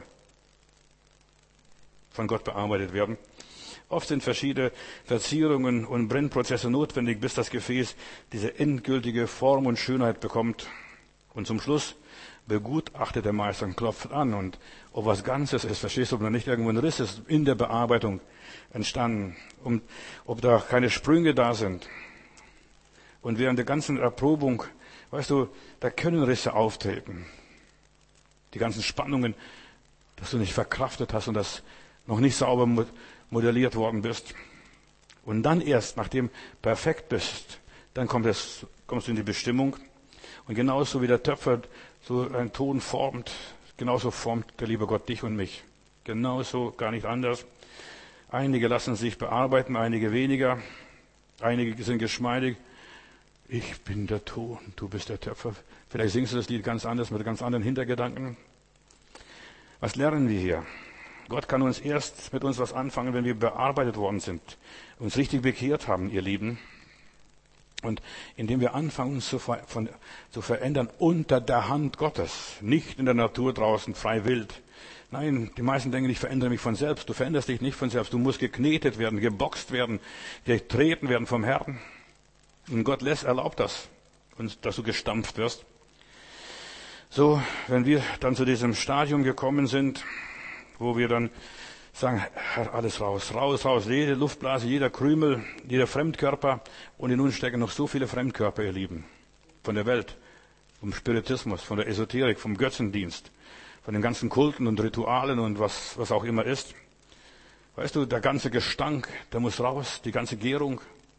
von Gott bearbeitet werden. Oft sind verschiedene Verzierungen und Brennprozesse notwendig, bis das Gefäß diese endgültige Form und Schönheit bekommt. Und zum Schluss begutachtet der Meister und klopft an. Und ob was Ganzes ist, verstehst du, ob da nicht irgendwo ein Riss ist in der Bearbeitung entstanden, ob da keine Sprünge da sind. Und während der ganzen Erprobung, weißt du, da können Risse auftreten. Die ganzen Spannungen, dass du nicht verkraftet hast und das noch nicht sauber modelliert worden bist. Und dann erst, nachdem perfekt bist, dann kommst du in die Bestimmung. Und genauso wie der Töpfer so einen Ton formt, genauso formt der liebe Gott dich und mich. Genauso, gar nicht anders. Einige lassen sich bearbeiten, einige weniger. Einige sind geschmeidig. Ich bin der Ton, du bist der Töpfer. Vielleicht singst du das Lied ganz anders, mit ganz anderen Hintergedanken. Was lernen wir hier? Gott kann uns erst mit uns was anfangen, wenn wir bearbeitet worden sind, uns richtig bekehrt haben, ihr Lieben. Und indem wir anfangen, uns zu verändern unter der Hand Gottes, nicht in der Natur draußen frei wild. Nein, die meisten denken, ich verändere mich von selbst. Du veränderst dich nicht von selbst. Du musst geknetet werden, geboxt werden, getreten werden vom Herrn. Und Gott erlaubt das, dass du gestampft wirst. So, wenn wir dann zu diesem Stadium gekommen sind, wo wir dann sagen, Herr, alles raus, raus, raus, jede Luftblase, jeder Krümel, jeder Fremdkörper. Und in uns stecken noch so viele Fremdkörper, ihr Lieben. Von der Welt, vom Spiritismus, von der Esoterik, vom Götzendienst, von den ganzen Kulten und Ritualen und was auch immer ist. Weißt du, der ganze Gestank, der muss raus, die ganze Gärung.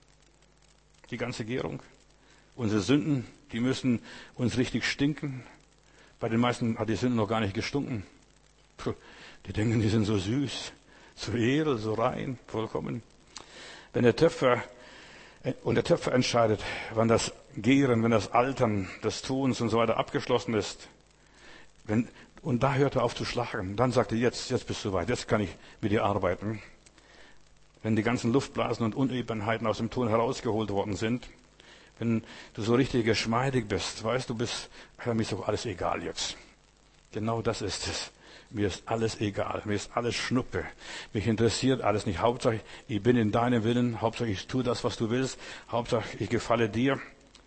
Unsere Sünden, die müssen uns richtig stinken. Bei den meisten hat die Sünden noch gar nicht gestunken. Die denken, die sind so süß, so edel, so rein, vollkommen. Wenn der Töpfer entscheidet, wann das Gären, wenn das Altern des Tons und so weiter abgeschlossen ist, und da hört er auf zu schlagen, dann sagt er, jetzt bist du weit, jetzt kann ich mit dir arbeiten. Wenn die ganzen Luftblasen und Unebenheiten aus dem Ton herausgeholt worden sind, wenn du so richtig geschmeidig bist, weißt du, mir ist doch alles egal jetzt. Genau das ist es. Mir ist alles egal, mir ist alles Schnuppe. Mich interessiert alles nicht. Hauptsache, ich bin in deinem Willen. Hauptsache, ich tue das, was du willst. Hauptsache, ich gefalle dir.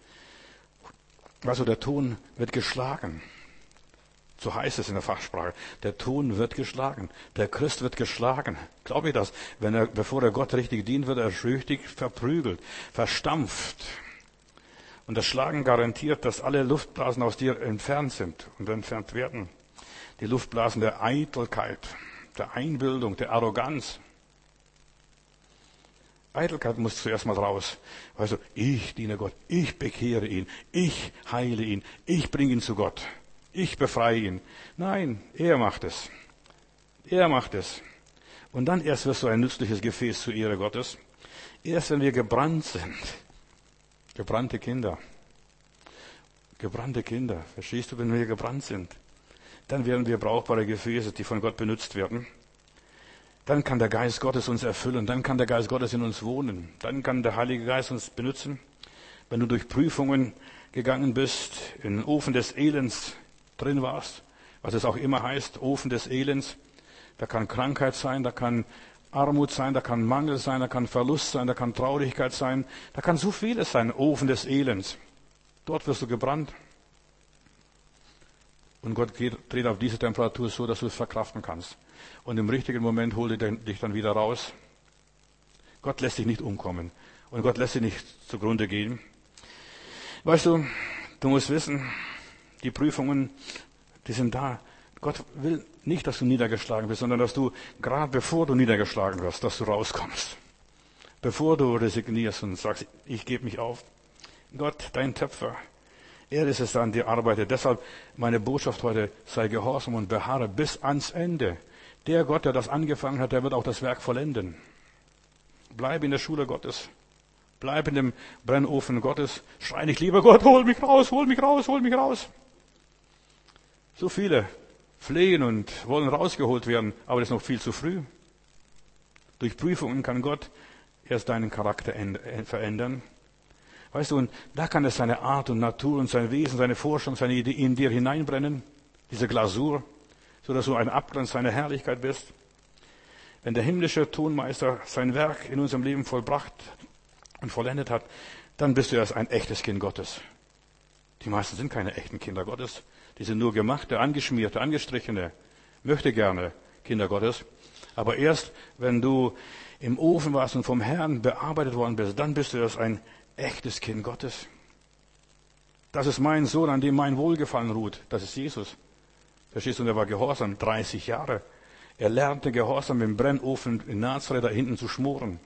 Also der Ton wird geschlagen. So heißt es in der Fachsprache. Der Ton wird geschlagen. Der Christ wird geschlagen. Glaube ich das? Bevor er Gott richtig dient, wird er richtig verprügelt, verstampft. Und das Schlagen garantiert, dass alle Luftblasen aus dir entfernt sind und entfernt werden. Die Luftblasen der Eitelkeit, der Einbildung, der Arroganz. Eitelkeit muss zuerst mal raus. Also, ich diene Gott, ich bekehre ihn, ich heile ihn, ich bringe ihn zu Gott, ich befreie ihn. Nein, er macht es. Er macht es. Und dann erst wirst du ein nützliches Gefäß zur Ehre Gottes. Erst wenn wir gebrannt sind. Gebrannte Kinder. Gebrannte Kinder. Verstehst du, wenn wir gebrannt sind? Dann werden wir brauchbare Gefäße, die von Gott benutzt werden. Dann kann der Geist Gottes uns erfüllen. Dann kann der Geist Gottes in uns wohnen. Dann kann der Heilige Geist uns benutzen. Wenn du durch Prüfungen gegangen bist, in den Ofen des Elends drin warst, was es auch immer heißt, Ofen des Elends, da kann Krankheit sein, da kann Armut sein, da kann Mangel sein, da kann Verlust sein, da kann Traurigkeit sein, da kann so vieles sein, Ofen des Elends. Dort wirst du gebrannt. Und Gott dreht auf diese Temperatur so, dass du es verkraften kannst. Und im richtigen Moment holt er dich dann wieder raus. Gott lässt dich nicht umkommen. Und Gott lässt dich nicht zugrunde gehen. Weißt du, du musst wissen, die Prüfungen, die sind da. Gott will nicht, dass du niedergeschlagen bist, sondern dass du, gerade bevor du niedergeschlagen wirst, dass du rauskommst. Bevor du resignierst und sagst, ich gebe mich auf. Gott, dein Töpfer, er ist es, der an dir arbeitet. Deshalb meine Botschaft heute, sei gehorsam und beharre bis ans Ende. Der Gott, der das angefangen hat, der wird auch das Werk vollenden. Bleib in der Schule Gottes. Bleib in dem Brennofen Gottes. Schrei nicht lieber, Gott, hol mich raus, hol mich raus, hol mich raus. So viele flehen und wollen rausgeholt werden, aber das ist noch viel zu früh. Durch Prüfungen kann Gott erst deinen Charakter verändern. Weißt du, und da kann es seine Art und Natur und sein Wesen, seine Forschung, seine Idee in dir hineinbrennen. Diese Glasur, so dass du ein Abglanz seiner Herrlichkeit bist. Wenn der himmlische Tonmeister sein Werk in unserem Leben vollbracht und vollendet hat, dann bist du erst ein echtes Kind Gottes. Die meisten sind keine echten Kinder Gottes. Die sind nur gemachte, angeschmierte, angestrichene, möchte gerne Kinder Gottes. Aber erst, wenn du im Ofen warst und vom Herrn bearbeitet worden bist, dann bist du erst ein echtes Kind Gottes. Das ist mein Sohn, an dem mein Wohlgefallen ruht. Das ist Jesus. Verstehst du, und er war gehorsam 30 Jahre. Er lernte Gehorsam im Brennofen in Nazareth da hinten zu schmoren.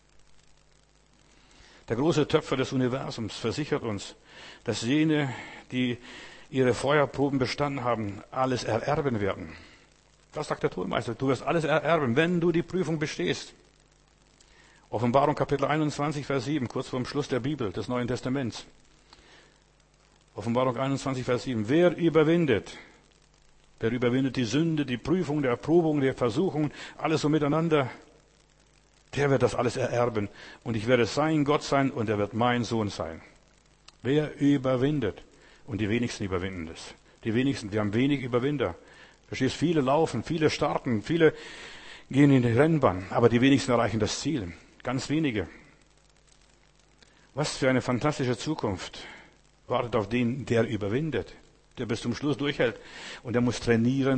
Der große Töpfer des Universums versichert uns, dass jene, die ihre Feuerproben bestanden haben, alles ererben werden. Das sagt der Tonmeister. Du wirst alles ererben, wenn du die Prüfung bestehst. Offenbarung Kapitel 21, Vers 7, kurz vor dem Schluss der Bibel, des Neuen Testaments. Offenbarung 21, Vers 7. Wer überwindet die Sünde, die Prüfung, die Erprobung, die Versuchung, alles so miteinander, der wird das alles ererben. Und ich werde sein Gott sein und er wird mein Sohn sein. Wer überwindet? Und die wenigsten überwinden das. Die wenigsten, wir haben wenig Überwinder. Verstehst? Viele laufen, viele starten, viele gehen in die Rennbahn, aber die wenigsten erreichen das Ziel. Ganz wenige. Was für eine fantastische Zukunft wartet auf den, der überwindet, der bis zum Schluss durchhält. Und der muss trainieren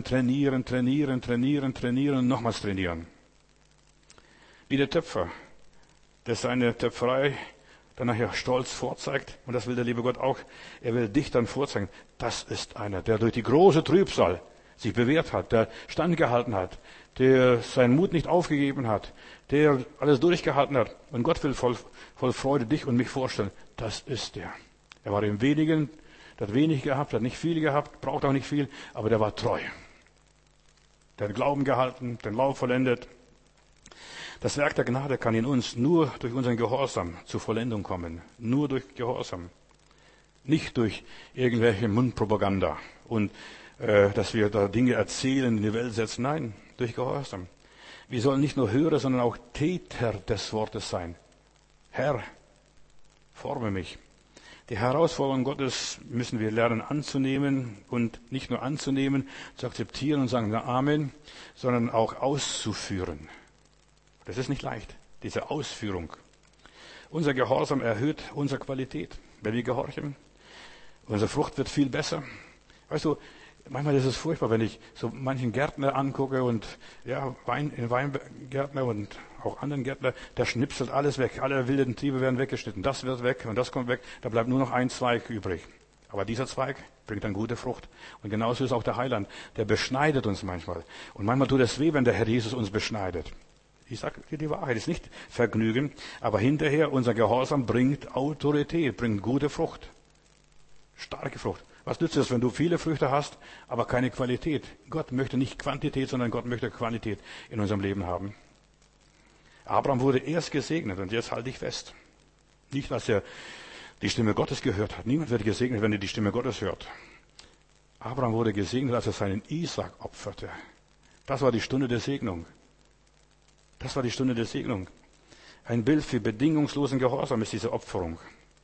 und nochmals trainieren. Wie der Töpfer, der seine Töpferei dann nachher stolz vorzeigt. Und das will der liebe Gott auch. Er will dich dann vorzeigen. Das ist einer, der durch die große Trübsal sich bewährt hat, der standgehalten hat, der seinen Mut nicht aufgegeben hat, der alles durchgehalten hat. Und Gott will voll Freude dich und mich vorstellen. Das ist der. Er war im Wenigen, der hat wenig gehabt, hat nicht viel gehabt, braucht auch nicht viel, aber der war treu. Der hat Glauben gehalten, den Lauf vollendet. Das Werk der Gnade kann in uns nur durch unseren Gehorsam zur Vollendung kommen. Nur durch Gehorsam. Nicht durch irgendwelche Mundpropaganda und dass wir da Dinge erzählen, in die Welt setzen. Nein, durch Gehorsam. Wir sollen nicht nur Hörer, sondern auch Täter des Wortes sein. Herr, forme mich. Die Herausforderung Gottes müssen wir lernen anzunehmen und nicht nur anzunehmen, zu akzeptieren und sagen, na Amen, sondern auch auszuführen. Das ist nicht leicht, diese Ausführung. Unser Gehorsam erhöht unsere Qualität. Wenn wir gehorchen, unsere Frucht wird viel besser. Weißt du, manchmal ist es furchtbar, wenn ich so manchen Gärtner angucke und ja, Weingärtner und auch anderen Gärtner, der schnipselt alles weg. Alle wilden Triebe werden weggeschnitten. Das wird weg und das kommt weg. Da bleibt nur noch ein Zweig übrig. Aber dieser Zweig bringt dann gute Frucht. Und genauso ist auch der Heiland. Der beschneidet uns manchmal. Und manchmal tut es weh, wenn der Herr Jesus uns beschneidet. Ich sage dir die Wahrheit, ist nicht Vergnügen, aber hinterher unser Gehorsam bringt Autorität, bringt gute Frucht. Starke Frucht. Was nützt es, wenn du viele Früchte hast, aber keine Qualität? Gott möchte nicht Quantität, sondern Gott möchte Qualität in unserem Leben haben. Abraham wurde erst gesegnet und jetzt halte ich fest. Nicht, als er die Stimme Gottes gehört hat. Niemand wird gesegnet, wenn er die Stimme Gottes hört. Abraham wurde gesegnet, als er seinen Isaak opferte. Das war die Stunde der Segnung. Das war die Stunde der Segnung. Ein Bild für bedingungslosen Gehorsam ist diese Opferung.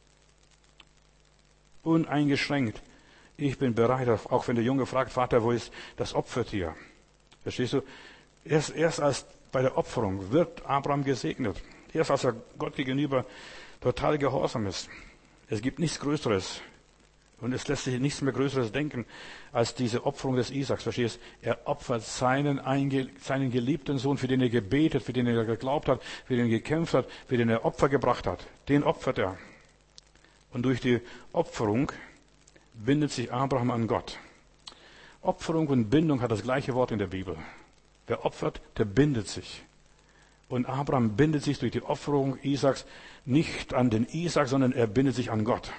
Uneingeschränkt. Ich bin bereit, auch wenn der Junge fragt, Vater, wo ist das Opfertier? Verstehst du? Erst als bei der Opferung wird Abraham gesegnet. Erst als er Gott gegenüber total gehorsam ist. Es gibt nichts Größeres. Und es lässt sich nichts mehr Größeres denken, als diese Opferung des Isaaks. Verstehst du? Er opfert seinen geliebten Sohn, für den er gebetet, für den er geglaubt hat, für den er gekämpft hat, für den er Opfer gebracht hat. Den opfert er. Und durch die Opferung bindet sich Abraham an Gott. Opferung und Bindung hat das gleiche Wort in der Bibel. Wer opfert, der bindet sich. Und Abraham bindet sich durch die Opferung Isaaks nicht an den Isaak, sondern er bindet sich an Gott.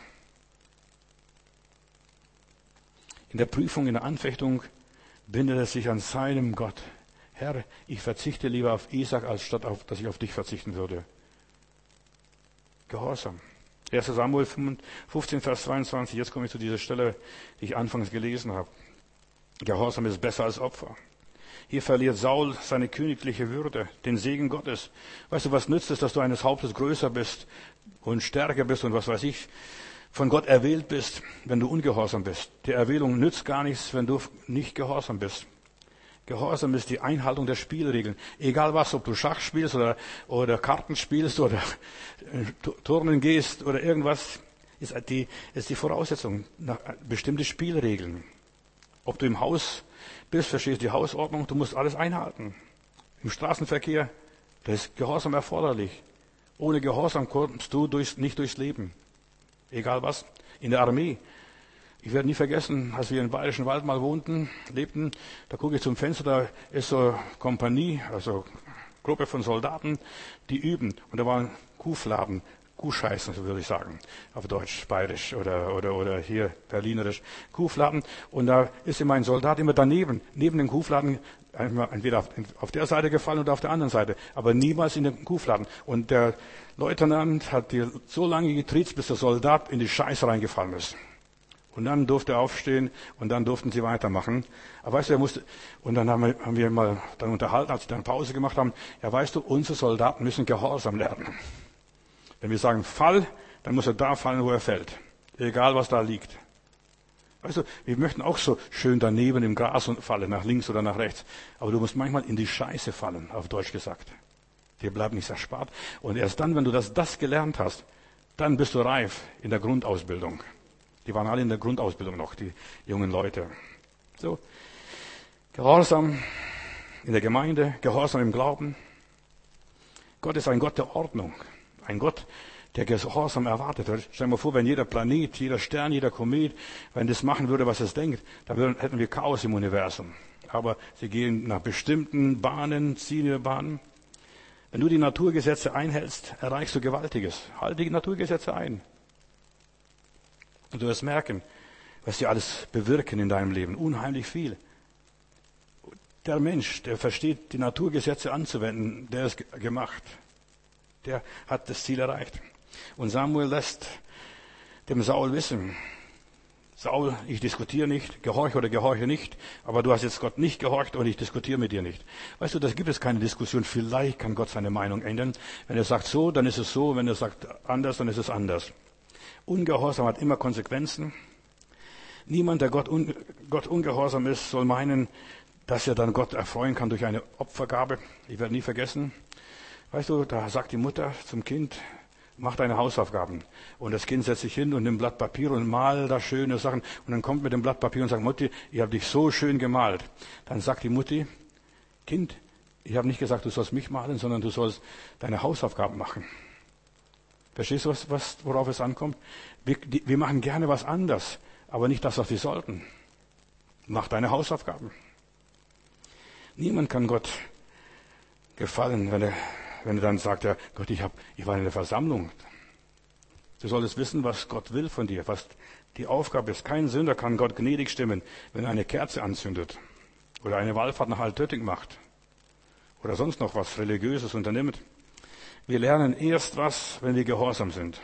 In der Prüfung, in der Anfechtung bindet er sich an seinem Gott. Herr, ich verzichte lieber auf Isaak, als statt auf, dass ich auf dich verzichten würde. Gehorsam. 1. Samuel 15, Vers 22, jetzt komme ich zu dieser Stelle, die ich anfangs gelesen habe. Gehorsam ist besser als Opfer. Hier verliert Saul seine königliche Würde, den Segen Gottes. Weißt du, was nützt es, dass du eines Hauptes größer bist und stärker bist und was weiß ich, von Gott erwählt bist, wenn du ungehorsam bist? Die Erwählung nützt gar nichts, wenn du nicht gehorsam bist. Gehorsam ist die Einhaltung der Spielregeln. Egal was, ob du Schach spielst oder Karten spielst oder Turnen gehst oder irgendwas, ist die Voraussetzung nach bestimmte Spielregeln. Ob du im Haus bist, verstehst du die Hausordnung, du musst alles einhalten. Im Straßenverkehr, da ist Gehorsam erforderlich. Ohne Gehorsam kommst du nicht durchs Leben. Egal was. In der Armee. Ich werde nie vergessen, als wir im Bayerischen Wald mal lebten, da gucke ich zum Fenster, da ist so eine Kompanie, also Gruppe von Soldaten, die üben. Und da war ein Kuhfladen, Kuhscheißen, so würde ich sagen, auf Deutsch, Bayerisch oder hier Berlinerisch, Kuhfladen. Und da ist immer ein Soldat immer daneben, neben dem Kuhfladen, entweder auf der Seite gefallen oder auf der anderen Seite, aber niemals in den Kuhfladen. Und der Leutnant hat die so lange getriezt, bis der Soldat in die Scheiße reingefallen ist. Und dann durfte er aufstehen und dann durften sie weitermachen. Aber weißt du, und dann haben wir mal dann unterhalten, als sie dann Pause gemacht haben, ja weißt du, unsere Soldaten müssen Gehorsam lernen. Wenn wir sagen, fall, dann muss er da fallen, wo er fällt. Egal, was da liegt. Weißt du, wir möchten auch so schön daneben im Gras fallen, nach links oder nach rechts. Aber du musst manchmal in die Scheiße fallen, auf Deutsch gesagt. Dir bleibt nichts erspart. Und erst dann, wenn du das gelernt hast, dann bist du reif in der Grundausbildung. Die waren alle in der Grundausbildung noch, die jungen Leute. So. Gehorsam in der Gemeinde, Gehorsam im Glauben. Gott ist ein Gott der Ordnung. Ein Gott, der Gehorsam erwartet. Stell dir mal vor, wenn jeder Planet, jeder Stern, jeder Komet, wenn das machen würde, was es denkt, dann hätten wir Chaos im Universum. Aber sie gehen nach bestimmten Bahnen, ziehen ihre Bahnen. Wenn du die Naturgesetze einhältst, erreichst du Gewaltiges. Halte die Naturgesetze ein. Und du wirst merken, was sie alles bewirken in deinem Leben. Unheimlich viel. Der Mensch, der versteht, die Naturgesetze anzuwenden, der ist gemacht. Der hat das Ziel erreicht. Und Samuel lässt dem Saul wissen, Saul, ich diskutiere nicht, gehorche oder gehorche nicht, aber du hast jetzt Gott nicht gehorcht und ich diskutiere mit dir nicht. Weißt du, das gibt es keine Diskussion. Vielleicht kann Gott seine Meinung ändern. Wenn er sagt so, dann ist es so. Wenn er sagt anders, dann ist es anders. Ungehorsam hat immer Konsequenzen. Niemand, der Gott ungehorsam ist, soll meinen, dass er dann Gott erfreuen kann durch eine Opfergabe. Ich werde nie vergessen. Weißt du, da sagt die Mutter zum Kind, mach deine Hausaufgaben. Und das Kind setzt sich hin und nimmt ein Blatt Papier und malt da schöne Sachen. Und dann kommt mit dem Blatt Papier und sagt, Mutti, ich habe dich so schön gemalt. Dann sagt die Mutti, Kind, ich habe nicht gesagt, du sollst mich malen, sondern du sollst deine Hausaufgaben machen. Verstehst du, worauf es ankommt? Wir machen gerne was anders, aber nicht das, was wir sollten. Mach deine Hausaufgaben. Niemand kann Gott gefallen, wenn er dann sagt, ja, Gott, ich war in der Versammlung. Du solltest wissen, was Gott will von dir, was die Aufgabe ist. Kein Sünder kann Gott gnädig stimmen, wenn er eine Kerze anzündet oder eine Wallfahrt nach Altötting macht oder sonst noch was Religiöses unternimmt. Wir lernen erst was, wenn wir gehorsam sind.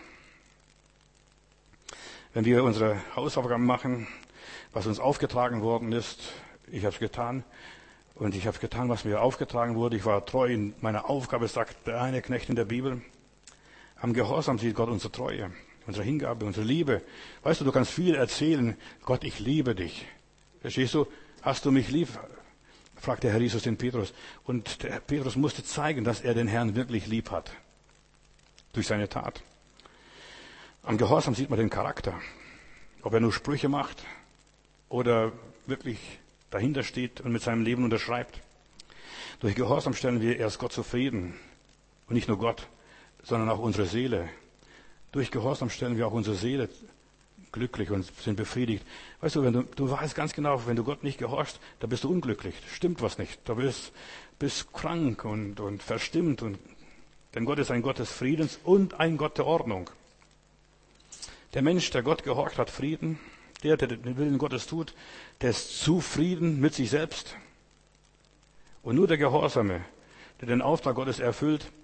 Wenn wir unsere Hausaufgaben machen, was uns aufgetragen worden ist, ich habe es getan und ich habe getan, was mir aufgetragen wurde. Ich war treu in meiner Aufgabe, sagt der eine Knecht in der Bibel. Am Gehorsam sieht Gott unsere Treue, unsere Hingabe, unsere Liebe. Weißt du, du kannst viel erzählen. Gott, ich liebe dich. Verstehst du? Hast du mich lieb? Fragt der Herr Jesus den Petrus. Und der Petrus musste zeigen, dass er den Herrn wirklich lieb hat. Durch seine Tat. Am Gehorsam sieht man den Charakter. Ob er nur Sprüche macht oder wirklich dahinter steht und mit seinem Leben unterschreibt. Durch Gehorsam stellen wir erst Gott zufrieden. Und nicht nur Gott, sondern auch unsere Seele. Durch Gehorsam stellen wir auch unsere Seele glücklich und sind befriedigt. Weißt du, du weißt ganz genau, wenn du Gott nicht gehorchst, da bist du unglücklich. Stimmt was nicht. Da bist krank und verstimmt. Denn Gott ist ein Gott des Friedens und ein Gott der Ordnung. Der Mensch, der Gott gehorcht, hat Frieden. Der den Willen Gottes tut, der ist zufrieden mit sich selbst. Und nur der Gehorsame, der den Auftrag Gottes erfüllt,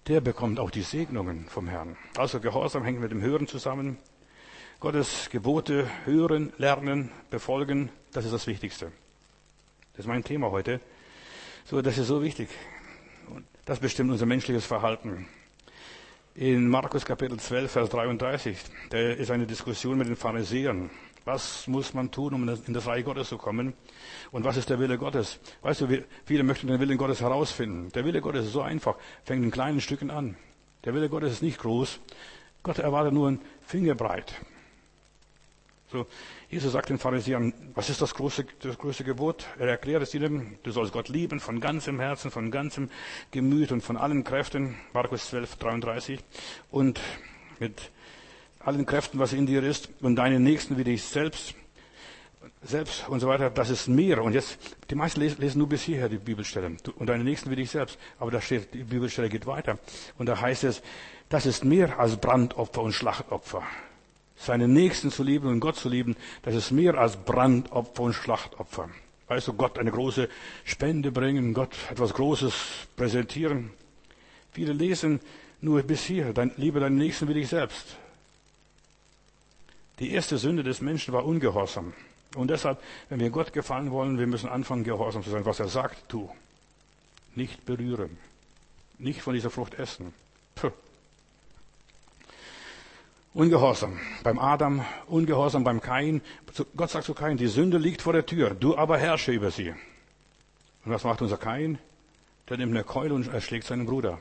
der bekommt auch die Segnungen vom Herrn. Also Gehorsam hängt mit dem Hören zusammen. Gottes Gebote hören, lernen, befolgen, das ist das Wichtigste. Das ist mein Thema heute. So, das ist so wichtig. Und das bestimmt unser menschliches Verhalten. In Markus Kapitel 12, Vers 33, da ist eine Diskussion mit den Pharisäern. Was muss man tun, um in das Reich Gottes zu kommen? Und was ist der Wille Gottes? Weißt du, viele möchten den Willen Gottes herausfinden. Der Wille Gottes ist so einfach, fängt in kleinen Stücken an. Der Wille Gottes ist nicht groß. Gott erwartet nur ein Fingerbreit. So, Jesus sagt den Pharisäern, was ist das große Gebot? Er erklärt es ihnen, du sollst Gott lieben von ganzem Herzen, von ganzem Gemüt und von allen Kräften, Markus 12, 33, und mit allen Kräften, was in dir ist, und deinen Nächsten wie dich selbst und so weiter, das ist mehr. Und jetzt, die meisten lesen nur bis hierher die Bibelstelle, und deinen Nächsten wie dich selbst, aber da steht, die Bibelstelle geht weiter, und da heißt es, das ist mehr als Brandopfer und Schlachtopfer. Seinen Nächsten zu lieben und Gott zu lieben, das ist mehr als Brandopfer und Schlachtopfer. Weißt du, Gott eine große Spende bringen, Gott etwas Großes präsentieren. Viele lesen nur bis hier, liebe deinen Nächsten wie dich selbst. Die erste Sünde des Menschen war Ungehorsam. Und deshalb, wenn wir Gott gefallen wollen, wir müssen anfangen, gehorsam zu sein. Was er sagt, tu. Nicht berühren. Nicht von dieser Frucht essen. Puh. Ungehorsam beim Adam, Ungehorsam beim Kain. Gott sagt zu Kain, die Sünde liegt vor der Tür, du aber herrsche über sie. Und was macht unser Kain? Der nimmt eine Keule und erschlägt seinen Bruder.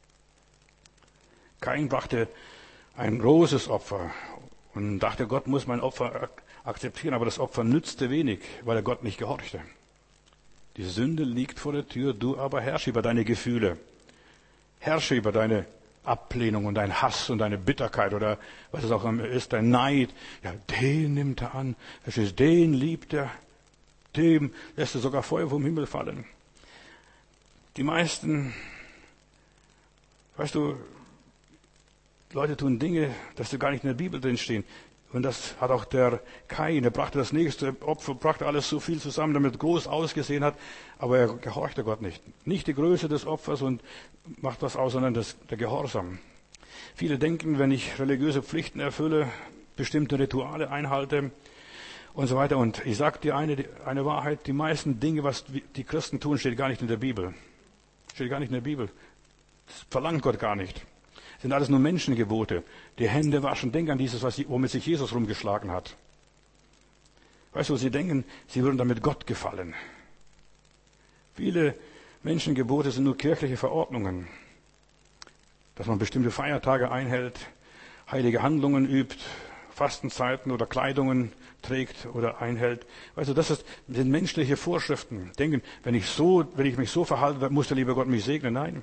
Kain brachte ein großes Opfer und dachte, Gott muss mein Opfer akzeptieren, aber das Opfer nützte wenig, weil er Gott nicht gehorchte. Die Sünde liegt vor der Tür, du aber herrsche über deine Gefühle. Herrsche über deine Ablehnung und dein Hass und deine Bitterkeit oder was es auch immer ist, dein Neid. Ja, den nimmt er an, den liebt er, dem lässt er sogar Feuer vom Himmel fallen. Die meisten, weißt du, Leute tun Dinge, dass sie gar nicht in der Bibel drinstehen. Und das hat auch der Kain, er brachte das nächste Opfer, brachte alles so viel zusammen, damit es groß ausgesehen hat, aber er gehorchte Gott nicht. Nicht die Größe des Opfers und macht das aus, sondern der Gehorsam. Viele denken, wenn ich religiöse Pflichten erfülle, bestimmte Rituale einhalte und so weiter. Und ich sage dir eine Wahrheit, die meisten Dinge, was die Christen tun, steht gar nicht in der Bibel. Steht gar nicht in der Bibel. Das verlangt Gott gar nicht. Sind alles nur Menschengebote. Die Hände waschen. Denk an dieses, womit sich Jesus rumgeschlagen hat. Weißt du, sie denken, sie würden damit Gott gefallen. Viele Menschengebote sind nur kirchliche Verordnungen. Dass man bestimmte Feiertage einhält, heilige Handlungen übt, Fastenzeiten oder Kleidungen trägt oder einhält. Weißt du, das sind menschliche Vorschriften. Denken, wenn ich mich so verhalte, muss der liebe Gott mich segnen. Nein.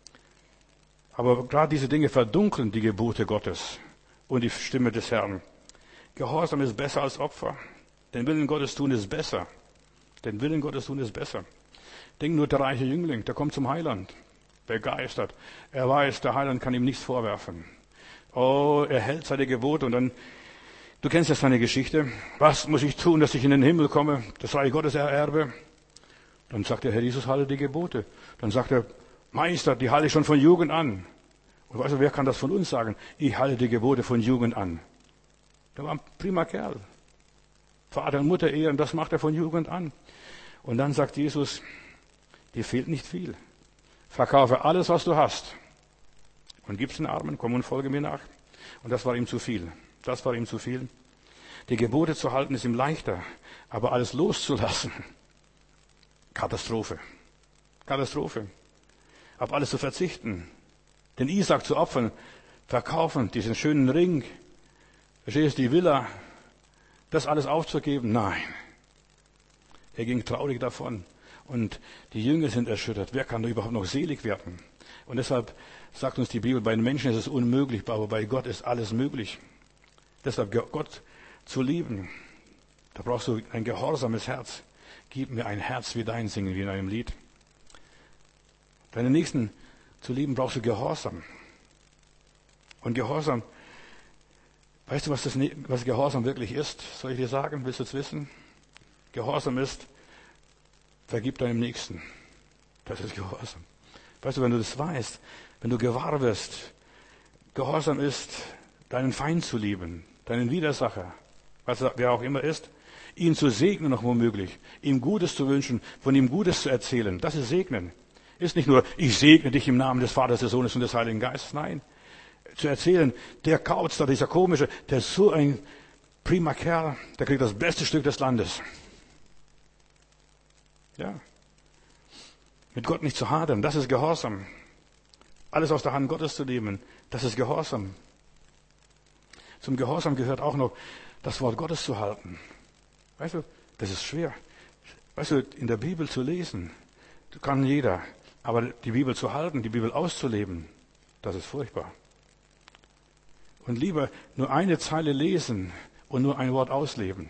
Aber gerade diese Dinge verdunkeln die Gebote Gottes und die Stimme des Herrn. Gehorsam ist besser als Opfer. Den Willen Gottes tun ist besser. Den Willen Gottes tun ist besser. Denk nur, der reiche Jüngling, der kommt zum Heiland. Begeistert. Er weiß, der Heiland kann ihm nichts vorwerfen. Oh, er hält seine Gebote und dann, du kennst ja seine Geschichte. Was muss ich tun, dass ich in den Himmel komme, das Reich Gottes ererbe? Dann sagt der Herr Jesus, halte die Gebote. Dann sagt er, Meister, die halte ich schon von Jugend an. Und weißt du, wer kann das von uns sagen? Ich halte die Gebote von Jugend an. Der war ein prima Kerl. Vater und Mutter ehren, das macht er von Jugend an. Und dann sagt Jesus, dir fehlt nicht viel. Verkaufe alles, was du hast. Und gib's den Armen, komm und folge mir nach. Und das war ihm zu viel. Das war ihm zu viel. Die Gebote zu halten ist ihm leichter. Aber alles loszulassen, Katastrophe. Katastrophe. Auf alles zu verzichten, den Isaac zu opfern, verkaufen, diesen schönen Ring, verstehst du, die Villa, das alles aufzugeben? Nein. Er ging traurig davon und die Jünger sind erschüttert. Wer kann da überhaupt noch selig werden? Und deshalb sagt uns die Bibel, bei den Menschen ist es unmöglich, aber bei Gott ist alles möglich. Deshalb Gott zu lieben, da brauchst du ein gehorsames Herz. Gib mir ein Herz wie dein, singen wir in einem Lied. Deinen Nächsten zu lieben, brauchst du Gehorsam. Und Gehorsam, weißt du, was Gehorsam wirklich ist? Soll ich dir sagen? Willst du es wissen? Gehorsam ist, vergib deinem Nächsten. Das ist Gehorsam. Weißt du, wenn du das weißt, wenn du gewahr wirst, Gehorsam ist, deinen Feind zu lieben, deinen Widersacher, wer auch immer ist, ihn zu segnen noch womöglich, ihm Gutes zu wünschen, von ihm Gutes zu erzählen. Das ist Segnen. Ist nicht nur, ich segne dich im Namen des Vaters, des Sohnes und des Heiligen Geistes. Nein. Zu erzählen, der Kauz da, dieser komische, der ist so ein prima Kerl, der kriegt das beste Stück des Landes. Ja. Mit Gott nicht zu hadern, das ist Gehorsam. Alles aus der Hand Gottes zu nehmen, das ist Gehorsam. Zum Gehorsam gehört auch noch, das Wort Gottes zu halten. Weißt du, das ist schwer. Weißt du, in der Bibel zu lesen, kann jeder. Aber die Bibel zu halten, die Bibel auszuleben, das ist furchtbar. Und lieber nur eine Zeile lesen und nur ein Wort ausleben.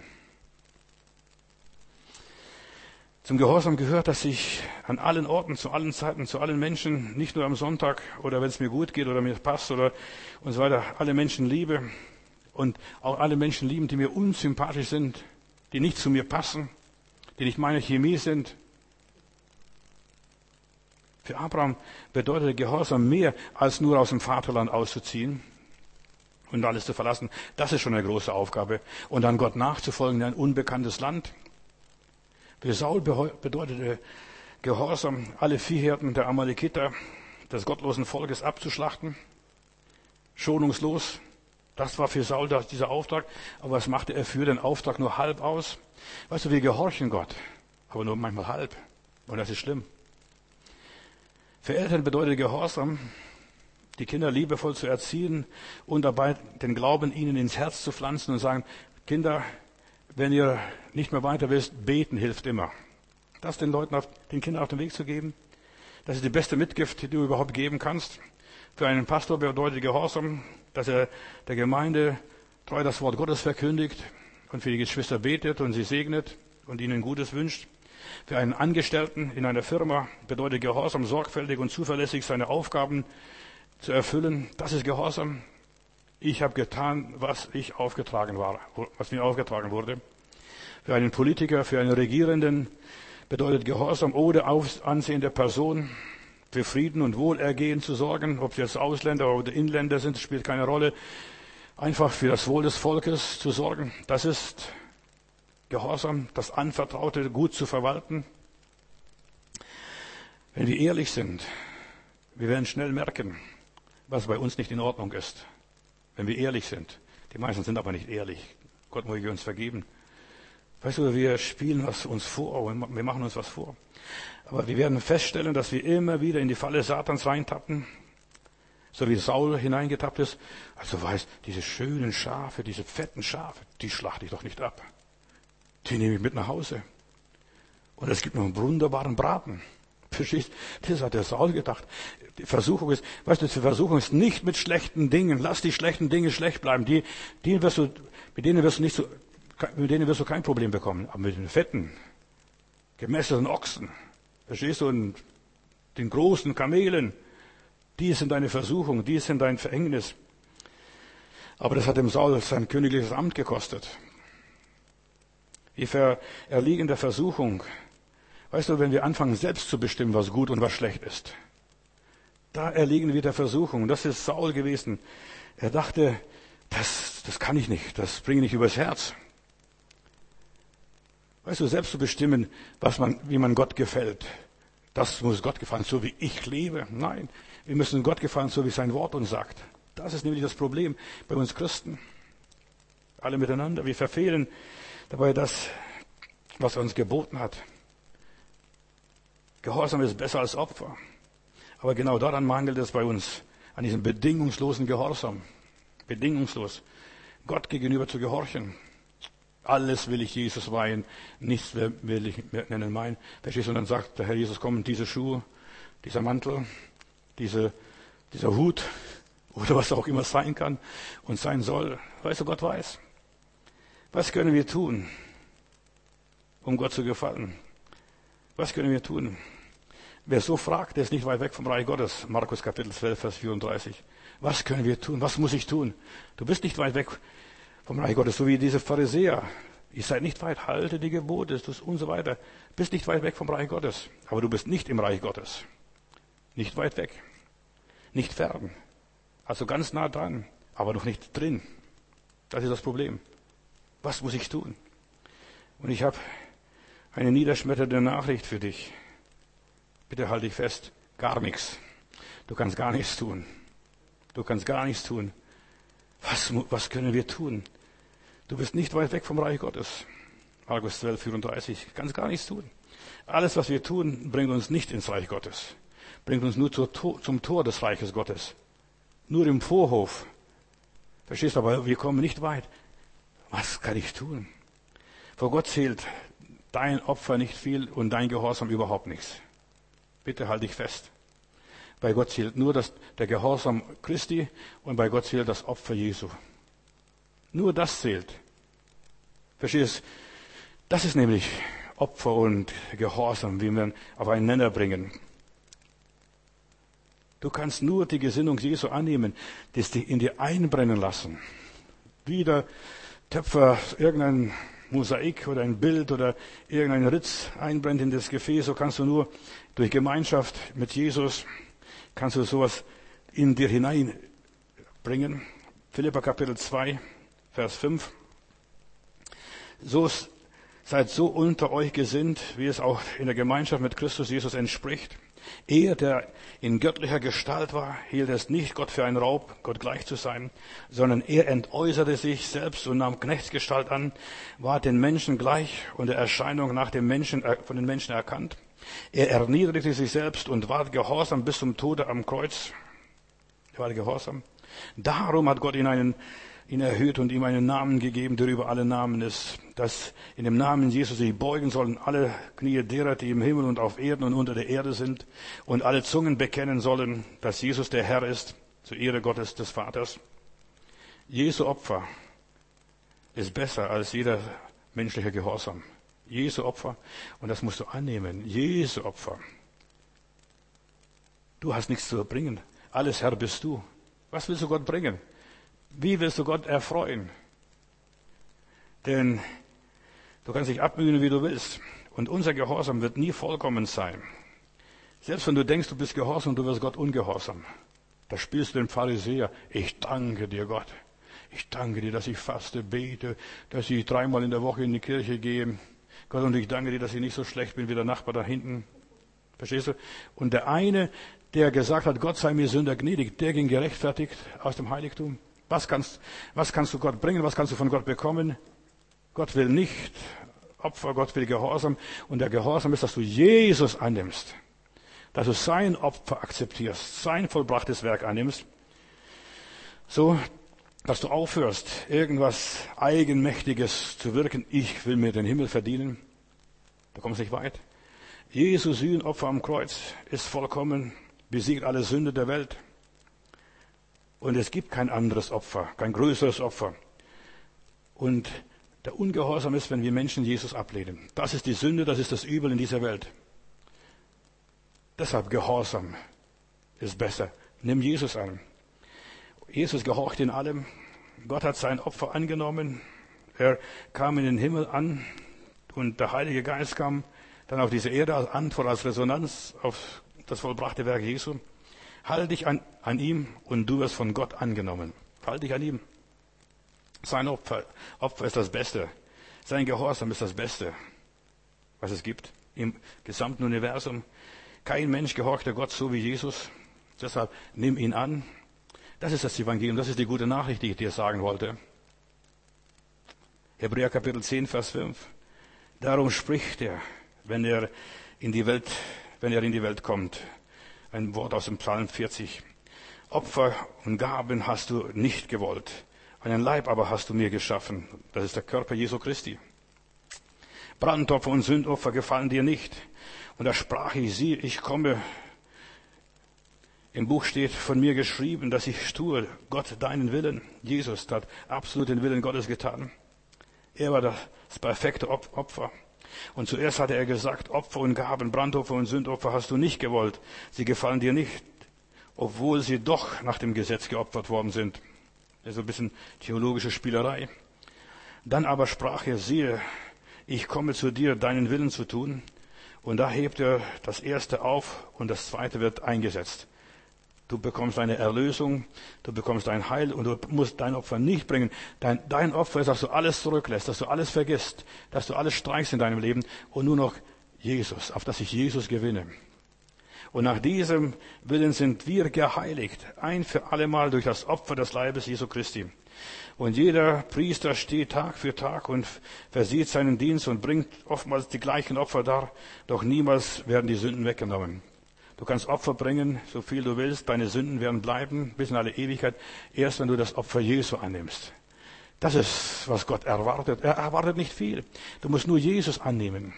Zum Gehorsam gehört, dass ich an allen Orten, zu allen Zeiten, zu allen Menschen, nicht nur am Sonntag oder wenn es mir gut geht oder mir passt oder und so weiter, alle Menschen liebe und auch alle Menschen lieben, die mir unsympathisch sind, die nicht zu mir passen, die nicht meine Chemie sind. Für Abraham bedeutet Gehorsam mehr, als nur aus dem Vaterland auszuziehen und alles zu verlassen. Das ist schon eine große Aufgabe. Und dann Gott nachzufolgen in ein unbekanntes Land. Für Saul bedeutete Gehorsam, alle Viehhirten der Amalekiter, des gottlosen Volkes abzuschlachten. Schonungslos. Das war für Saul dieser Auftrag. Aber was machte er für den Auftrag nur halb aus? Weißt du, wir gehorchen Gott, aber nur manchmal halb. Und das ist schlimm. Für Eltern bedeutet Gehorsam, die Kinder liebevoll zu erziehen und dabei den Glauben ihnen ins Herz zu pflanzen und sagen, Kinder, wenn ihr nicht mehr weiter wisst, beten hilft immer. Das den Kindern auf den Weg zu geben, das ist die beste Mitgift, die du überhaupt geben kannst. Für einen Pastor bedeutet Gehorsam, dass er der Gemeinde treu das Wort Gottes verkündigt und für die Geschwister betet und sie segnet und ihnen Gutes wünscht. Für einen Angestellten in einer Firma bedeutet Gehorsam, sorgfältig und zuverlässig seine Aufgaben zu erfüllen. Das ist Gehorsam. Ich habe getan, was mir aufgetragen wurde. Für einen Politiker, für einen Regierenden bedeutet Gehorsam, ohne Ansehen der Person, für Frieden und Wohlergehen zu sorgen. Ob wir jetzt Ausländer oder Inländer sind, spielt keine Rolle. Einfach für das Wohl des Volkes zu sorgen. Das ist Gehorsam, das Anvertraute gut zu verwalten. Wenn wir ehrlich sind, wir werden schnell merken, was bei uns nicht in Ordnung ist. Wenn wir ehrlich sind. Die meisten sind aber nicht ehrlich. Gott möge uns vergeben. Weißt du, wir spielen uns vor, wir machen uns was vor. Aber wir werden feststellen, dass wir immer wieder in die Falle Satans reintappen, so wie Saul hineingetappt ist. Also weißt, diese schönen Schafe, diese fetten Schafe, die schlachte ich doch nicht ab. Die nehme ich mit nach Hause. Und es gibt noch einen wunderbaren Braten. Verstehst? Das hat der Saul gedacht. Die Versuchung ist nicht mit schlechten Dingen. Lass die schlechten Dinge schlecht bleiben. Mit denen wirst du kein Problem bekommen. Aber mit den fetten, gemessenen Ochsen, verstehst du, und den großen Kamelen, die sind deine Versuchung, die sind dein Verhängnis. Aber das hat dem Saul sein königliches Amt gekostet. Wir erliegen der Versuchung. Weißt du, wenn wir anfangen, selbst zu bestimmen, was gut und was schlecht ist, da erliegen wir der Versuchung. Das ist Saul gewesen. Er dachte, das kann ich nicht, das bringe ich nicht übers Herz. Weißt du, selbst zu bestimmen, wie man Gott gefällt, das muss Gott gefallen, so wie ich lebe. Nein, wir müssen Gott gefallen, so wie sein Wort uns sagt. Das ist nämlich das Problem bei uns Christen. Alle miteinander. Wir verfehlen dabei das, was er uns geboten hat. Gehorsam ist besser als Opfer. Aber genau daran mangelt es bei uns, an diesem bedingungslosen Gehorsam. Bedingungslos. Gott gegenüber zu gehorchen. Alles will ich Jesus weihen, nichts will ich nennen mein. Verstehst du? Und dann sagt der Herr Jesus, komm, diese Schuhe, dieser Mantel, dieser Hut oder was auch immer sein kann und sein soll. Weißt du, Gott weiß. Was können wir tun, um Gott zu gefallen? Was können wir tun? Wer so fragt, der ist nicht weit weg vom Reich Gottes. Markus Kapitel 12, Vers 34. Was können wir tun? Was muss ich tun? Du bist nicht weit weg vom Reich Gottes, so wie diese Pharisäer. Ihr seid nicht weit, halte die Gebote und so weiter. Bist nicht weit weg vom Reich Gottes. Aber du bist nicht im Reich Gottes. Nicht weit weg. Nicht fern. Also ganz nah dran, aber noch nicht drin. Das ist das Problem. Was muss ich tun? Und ich habe eine niederschmetternde Nachricht für dich. Bitte halte dich fest. Gar nichts. Du kannst gar nichts tun. Du kannst gar nichts tun. Was können wir tun? Du bist nicht weit weg vom Reich Gottes. Markus 12, 34. Du kannst gar nichts tun. Alles, was wir tun, bringt uns nicht ins Reich Gottes. Bringt uns nur zum Tor des Reiches Gottes. Nur im Vorhof. Verstehst du, aber wir kommen nicht weit. Was kann ich tun? Vor Gott zählt dein Opfer nicht viel und dein Gehorsam überhaupt nichts. Bitte halt dich fest. Bei Gott zählt nur der Gehorsam Christi und bei Gott zählt das Opfer Jesu. Nur das zählt. Verstehst du? Das ist nämlich Opfer und Gehorsam, wie wir aufeinander bringen. Du kannst nur die Gesinnung Jesu annehmen, das die in dir einbrennen lassen. Wie der Töpfer irgendein Mosaik oder ein Bild oder irgendein Ritz einbrennt in das Gefäß, so kannst du nur durch Gemeinschaft mit Jesus, kannst du sowas in dir hineinbringen. Philipper Kapitel 2, Vers 5. Seid so unter euch gesinnt, wie es auch in der Gemeinschaft mit Christus Jesus entspricht. Er, der in göttlicher Gestalt war, hielt es nicht Gott für einen Raub, Gott gleich zu sein, sondern er entäußerte sich selbst und nahm Knechtsgestalt an, war den Menschen gleich und der Erscheinung nach dem Menschen, von den Menschen erkannt. Er erniedrigte sich selbst und war gehorsam bis zum Tode am Kreuz. Er war gehorsam. Darum hat Gott ihn erhöht und ihm einen Namen gegeben, der über alle Namen ist, dass in dem Namen Jesus sich beugen sollen alle Knie derer, die im Himmel und auf Erden und unter der Erde sind, und alle Zungen bekennen sollen, dass Jesus der Herr ist, zur Ehre Gottes des Vaters. Jesu Opfer ist besser als jeder menschliche Gehorsam. Jesu Opfer, und das musst du annehmen, Jesu Opfer. Du hast nichts zu erbringen. Alles Herr bist du. Was willst du Gott bringen? Wie willst du Gott erfreuen? Denn du kannst dich abmühen, wie du willst. Und unser Gehorsam wird nie vollkommen sein. Selbst wenn du denkst, du bist gehorsam, du wirst Gott ungehorsam. Da spielst du den Pharisäer. Ich danke dir, Gott. Ich danke dir, dass ich faste, bete, dass ich 3-mal in der Woche in die Kirche gehe. Gott, und ich danke dir, dass ich nicht so schlecht bin wie der Nachbar da hinten. Verstehst du? Und der eine, der gesagt hat, Gott sei mir Sünder gnädig, der ging gerechtfertigt aus dem Heiligtum. Was kannst du Gott bringen? Was kannst du von Gott bekommen? Gott will nicht Opfer, Gott will Gehorsam. Und der Gehorsam ist, dass du Jesus annimmst. Dass du sein Opfer akzeptierst, sein vollbrachtes Werk annimmst. So, dass du aufhörst, irgendwas Eigenmächtiges zu wirken. Ich will mir den Himmel verdienen. Da kommst du nicht weit. Jesu Sühnopfer am Kreuz ist vollkommen, besiegt alle Sünde der Welt. Und es gibt kein anderes Opfer, kein größeres Opfer. Und der Ungehorsam ist, wenn wir Menschen Jesus ablehnen. Das ist die Sünde, das ist das Übel in dieser Welt. Deshalb Gehorsam ist besser. Nimm Jesus an. Jesus gehorcht in allem. Gott hat sein Opfer angenommen. Er kam in den Himmel an und der Heilige Geist kam dann auf diese Erde als Antwort, als Resonanz auf das vollbrachte Werk Jesu. Halte dich an ihm und du wirst von Gott angenommen. Halte dich an ihm. Sein Opfer ist das Beste. Sein Gehorsam ist das Beste, was es gibt im gesamten Universum. Kein Mensch gehorchte Gott so wie Jesus. Deshalb nimm ihn an. Das ist das Evangelium. Das ist die gute Nachricht, die ich dir sagen wollte. Hebräer Kapitel 10, Vers 5. Darum spricht er, wenn er in die Welt kommt. Ein Wort aus dem Psalm 40. Opfer und Gaben hast du nicht gewollt. Einen Leib aber hast du mir geschaffen. Das ist der Körper Jesu Christi. Brandopfer und Sündopfer gefallen dir nicht. Und da sprach ich, siehe, ich komme. Im Buch steht von mir geschrieben, dass ich tue, Gott, deinen Willen. Jesus hat absolut den Willen Gottes getan. Er war das perfekte Opfer. Und zuerst hatte er gesagt, Opfer und Gaben, Brandopfer und Sündopfer hast du nicht gewollt. Sie gefallen dir nicht, obwohl sie doch nach dem Gesetz geopfert worden sind. Das ist ein bisschen theologische Spielerei. Dann aber sprach er, siehe, ich komme zu dir, deinen Willen zu tun. Und da hebt er das erste auf und das zweite wird eingesetzt. Du bekommst eine Erlösung, du bekommst ein Heil und du musst dein Opfer nicht bringen. Dein Opfer ist, dass du alles zurücklässt, dass du alles vergisst, dass du alles streichst in deinem Leben und nur noch Jesus, auf dass ich Jesus gewinne. Und nach diesem Willen sind wir geheiligt, ein für allemal durch das Opfer des Leibes Jesu Christi. Und jeder Priester steht Tag für Tag und versieht seinen Dienst und bringt oftmals die gleichen Opfer dar, doch niemals werden die Sünden weggenommen. Du kannst Opfer bringen, so viel du willst, deine Sünden werden bleiben bis in alle Ewigkeit, erst wenn du das Opfer Jesu annimmst. Das ist, was Gott erwartet. Er erwartet nicht viel. Du musst nur Jesus annehmen.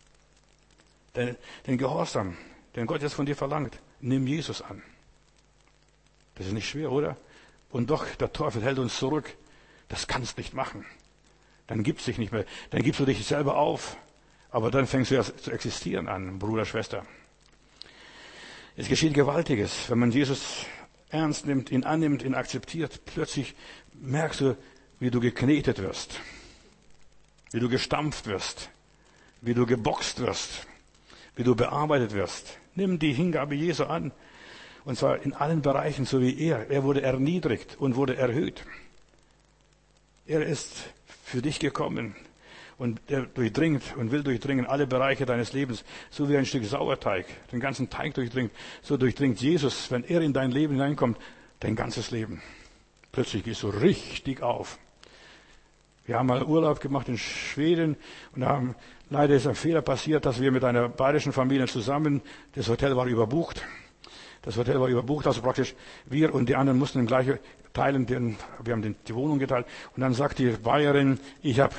Den Gehorsam, den Gott jetzt von dir verlangt, nimm Jesus an. Das ist nicht schwer, oder? Und doch, der Teufel hält uns zurück. Das kannst du nicht machen. Dann gibst du dich nicht mehr. Dann gibst du dich selber auf. Aber dann fängst du erst zu existieren an, Bruder, Schwester. Es geschieht Gewaltiges, wenn man Jesus ernst nimmt, ihn annimmt, ihn akzeptiert. Plötzlich merkst du, wie du geknetet wirst, wie du gestampft wirst, wie du geboxt wirst, wie du bearbeitet wirst. Nimm die Hingabe Jesu an. Und zwar in allen Bereichen, so wie er. Er wurde erniedrigt und wurde erhöht. Er ist für dich gekommen. Und er durchdringt und will durchdringen alle Bereiche deines Lebens. So wie ein Stück Sauerteig den ganzen Teig durchdringt. So durchdringt Jesus, wenn er in dein Leben hineinkommt, dein ganzes Leben. Plötzlich gehst du richtig auf. Wir haben mal Urlaub gemacht in Schweden und leider ist ein Fehler passiert, dass wir mit einer bayerischen Familie zusammen, das Hotel war überbucht. Also praktisch wir und die anderen mussten gleich teilen, wir haben die Wohnung geteilt. Und dann sagt die Bayerin, ich habe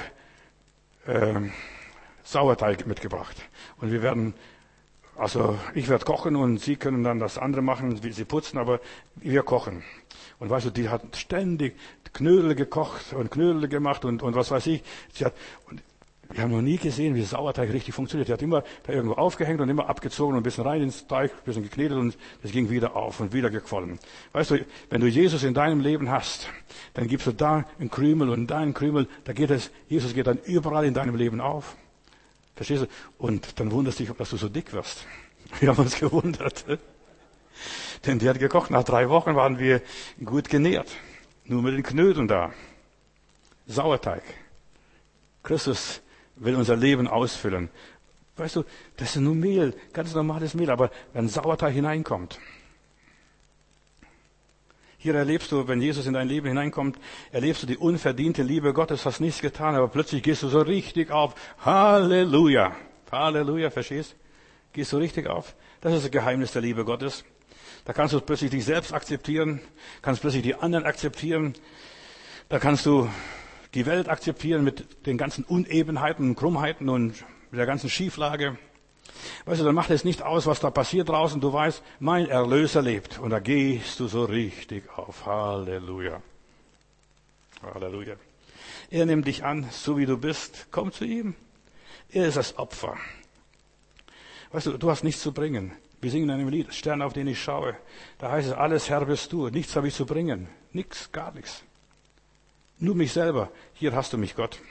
Sauerteig mitgebracht. Und ich werde kochen und sie können dann das andere machen, wie sie putzen, aber wir kochen. Und weißt du, die hat ständig Knödel gekocht und Knödel gemacht und was weiß ich. Wir haben noch nie gesehen, wie Sauerteig richtig funktioniert. Die hat immer da irgendwo aufgehängt und immer abgezogen und ein bisschen rein ins Teig, ein bisschen geknetet und es ging wieder auf und wieder gequollen. Weißt du, wenn du Jesus in deinem Leben hast, dann gibst du da einen Krümel und da einen Krümel, Jesus geht dann überall in deinem Leben auf. Verstehst du? Und dann wunderst du dich, dass du so dick wirst. Wir haben uns gewundert. Denn die hat gekocht. Nach 3 Wochen waren wir gut genährt. Nur mit den Knödeln da. Sauerteig. Christus will unser Leben ausfüllen. Weißt du, das ist nur Mehl, ganz normales Mehl, aber wenn Sauerteig hineinkommt. Hier erlebst du, wenn Jesus in dein Leben hineinkommt, erlebst du die unverdiente Liebe Gottes, hast nichts getan, aber plötzlich gehst du so richtig auf. Halleluja. Halleluja, verstehst? Gehst du richtig auf? Das ist das Geheimnis der Liebe Gottes. Da kannst du plötzlich dich selbst akzeptieren, kannst plötzlich die anderen akzeptieren. Da kannst du die Welt akzeptieren mit den ganzen Unebenheiten und Krummheiten und mit der ganzen Schieflage. Weißt du, dann macht es nicht aus, was da passiert draußen. Du weißt, mein Erlöser lebt. Und da gehst du so richtig auf. Halleluja. Halleluja. Er nimmt dich an, so wie du bist. Komm zu ihm. Er ist das Opfer. Weißt du, du hast nichts zu bringen. Wir singen in einem Lied, Stern, auf den ich schaue. Da heißt es, alles Herr bist du. Nichts habe ich zu bringen. Nichts, gar nichts. Nur mich selber. Hier hast du mich, Gott.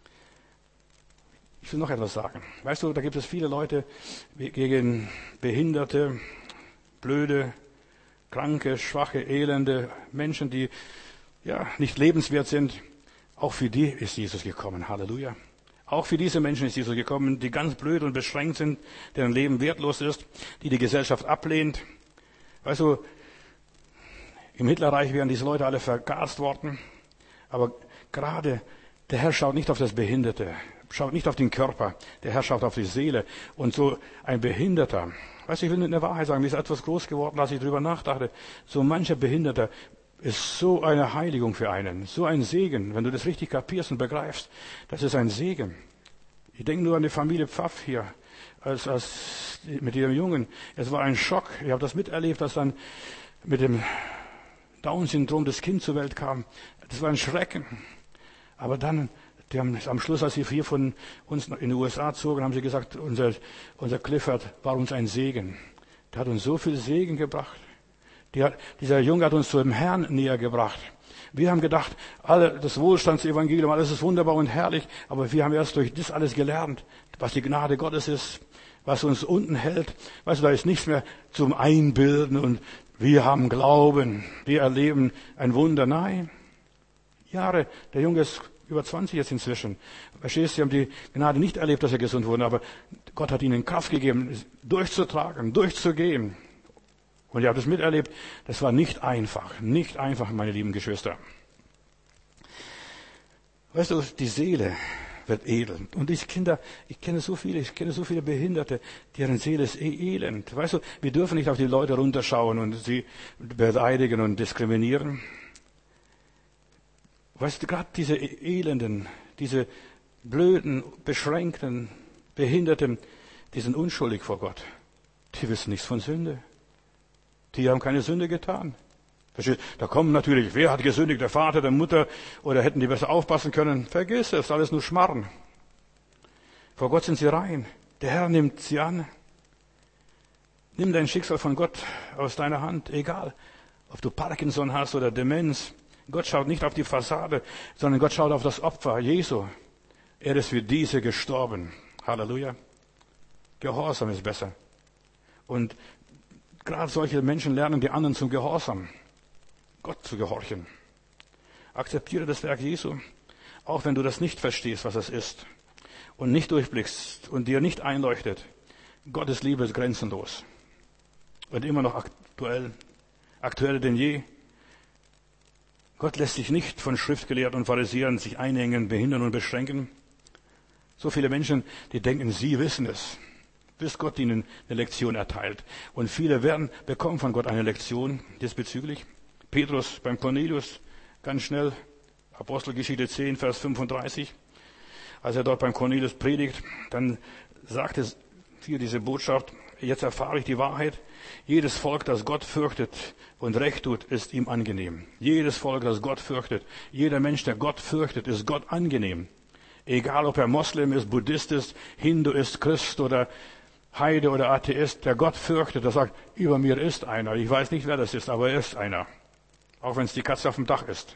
Ich will noch etwas sagen. Weißt du, da gibt es viele Leute gegen Behinderte, blöde, kranke, schwache, elende Menschen, die nicht lebenswert sind. Auch für die ist Jesus gekommen. Halleluja. Auch für diese Menschen ist Jesus gekommen, die ganz blöd und beschränkt sind, deren Leben wertlos ist, die Gesellschaft ablehnt. Weißt du, im Hitlerreich wären diese Leute alle vergast worden. Aber gerade der Herr schaut nicht auf das Behinderte, schaut nicht auf den Körper, der Herr schaut auf die Seele. Und so ein Behinderter, weißt du, ich will eine Wahrheit sagen, mir ist etwas groß geworden, als ich drüber nachdachte. So mancher Behinderter ist so eine Heiligung für einen, so ein Segen, wenn du das richtig kapierst und begreifst. Das ist ein Segen. Ich denke nur an die Familie Pfaff hier, als mit ihrem Jungen. Es war ein Schock. Ich habe das miterlebt, dass dann mit dem Down-Syndrom das Kind zur Welt kam. Das war ein Schrecken. Aber dann, die haben am Schluss, als sie hier von uns in die USA zogen, haben sie gesagt, unser Clifford war uns ein Segen. Der hat uns so viel Segen gebracht. Dieser Junge hat uns zu dem Herrn näher gebracht. Wir haben gedacht, das Wohlstandsevangelium, alles ist wunderbar und herrlich, aber wir haben erst durch das alles gelernt, was die Gnade Gottes ist, was uns unten hält. Weißt du, da ist nichts mehr zum Einbilden und wir haben Glauben, wir erleben ein Wunder. Nein. Jahre, der Junge ist über 20 jetzt inzwischen. Verstehst du, sie haben die Gnade nicht erlebt, dass er gesund wurde, aber Gott hat ihnen Kraft gegeben, durchzutragen, durchzugehen. Und ihr habt es miterlebt, das war nicht einfach, meine lieben Geschwister. Weißt du, die Seele wird edel. Und ich kenne so viele Behinderte, deren Seele ist elend. Weißt du, wir dürfen nicht auf die Leute runterschauen und sie beleidigen und diskriminieren. Weißt du, gerade diese Elenden, diese blöden, beschränkten, Behinderten, die sind unschuldig vor Gott. Die wissen nichts von Sünde. Die haben keine Sünde getan. Verstehst? Da kommen natürlich, wer hat gesündigt, der Vater, der Mutter, oder hätten die besser aufpassen können? Vergiss es, alles nur Schmarren. Vor Gott sind sie rein. Der Herr nimmt sie an. Nimm dein Schicksal von Gott aus deiner Hand, egal, ob du Parkinson hast oder Demenz. Gott schaut nicht auf die Fassade, sondern Gott schaut auf das Opfer Jesu. Er ist für diese gestorben. Halleluja. Gehorsam ist besser. Und gerade solche Menschen lernen die anderen zum Gehorsam. Gott zu gehorchen. Akzeptiere das Werk Jesu, auch wenn du das nicht verstehst, was es ist. Und nicht durchblickst und dir nicht einleuchtet. Gottes Liebe ist grenzenlos. Und immer noch aktueller denn je. Gott lässt sich nicht von Schriftgelehrten und Pharisäern sich einengen, behindern und beschränken. So viele Menschen, die denken, sie wissen es, bis Gott ihnen eine Lektion erteilt. Und viele bekommen von Gott eine Lektion diesbezüglich. Petrus beim Cornelius, ganz schnell, Apostelgeschichte 10, Vers 35. Als er dort beim Cornelius predigt, dann sagt es hier diese Botschaft, jetzt erfahre ich die Wahrheit. Jedes Volk, das Gott fürchtet und Recht tut, ist ihm angenehm. Jedes Volk, das Gott fürchtet, jeder Mensch, der Gott fürchtet, ist Gott angenehm. Egal, ob er Moslem ist, Buddhist ist, Hindu ist, Christ oder Heide oder Atheist, der Gott fürchtet, der sagt, über mir ist einer. Ich weiß nicht, wer das ist, aber er ist einer. Auch wenn es die Katze auf dem Dach ist.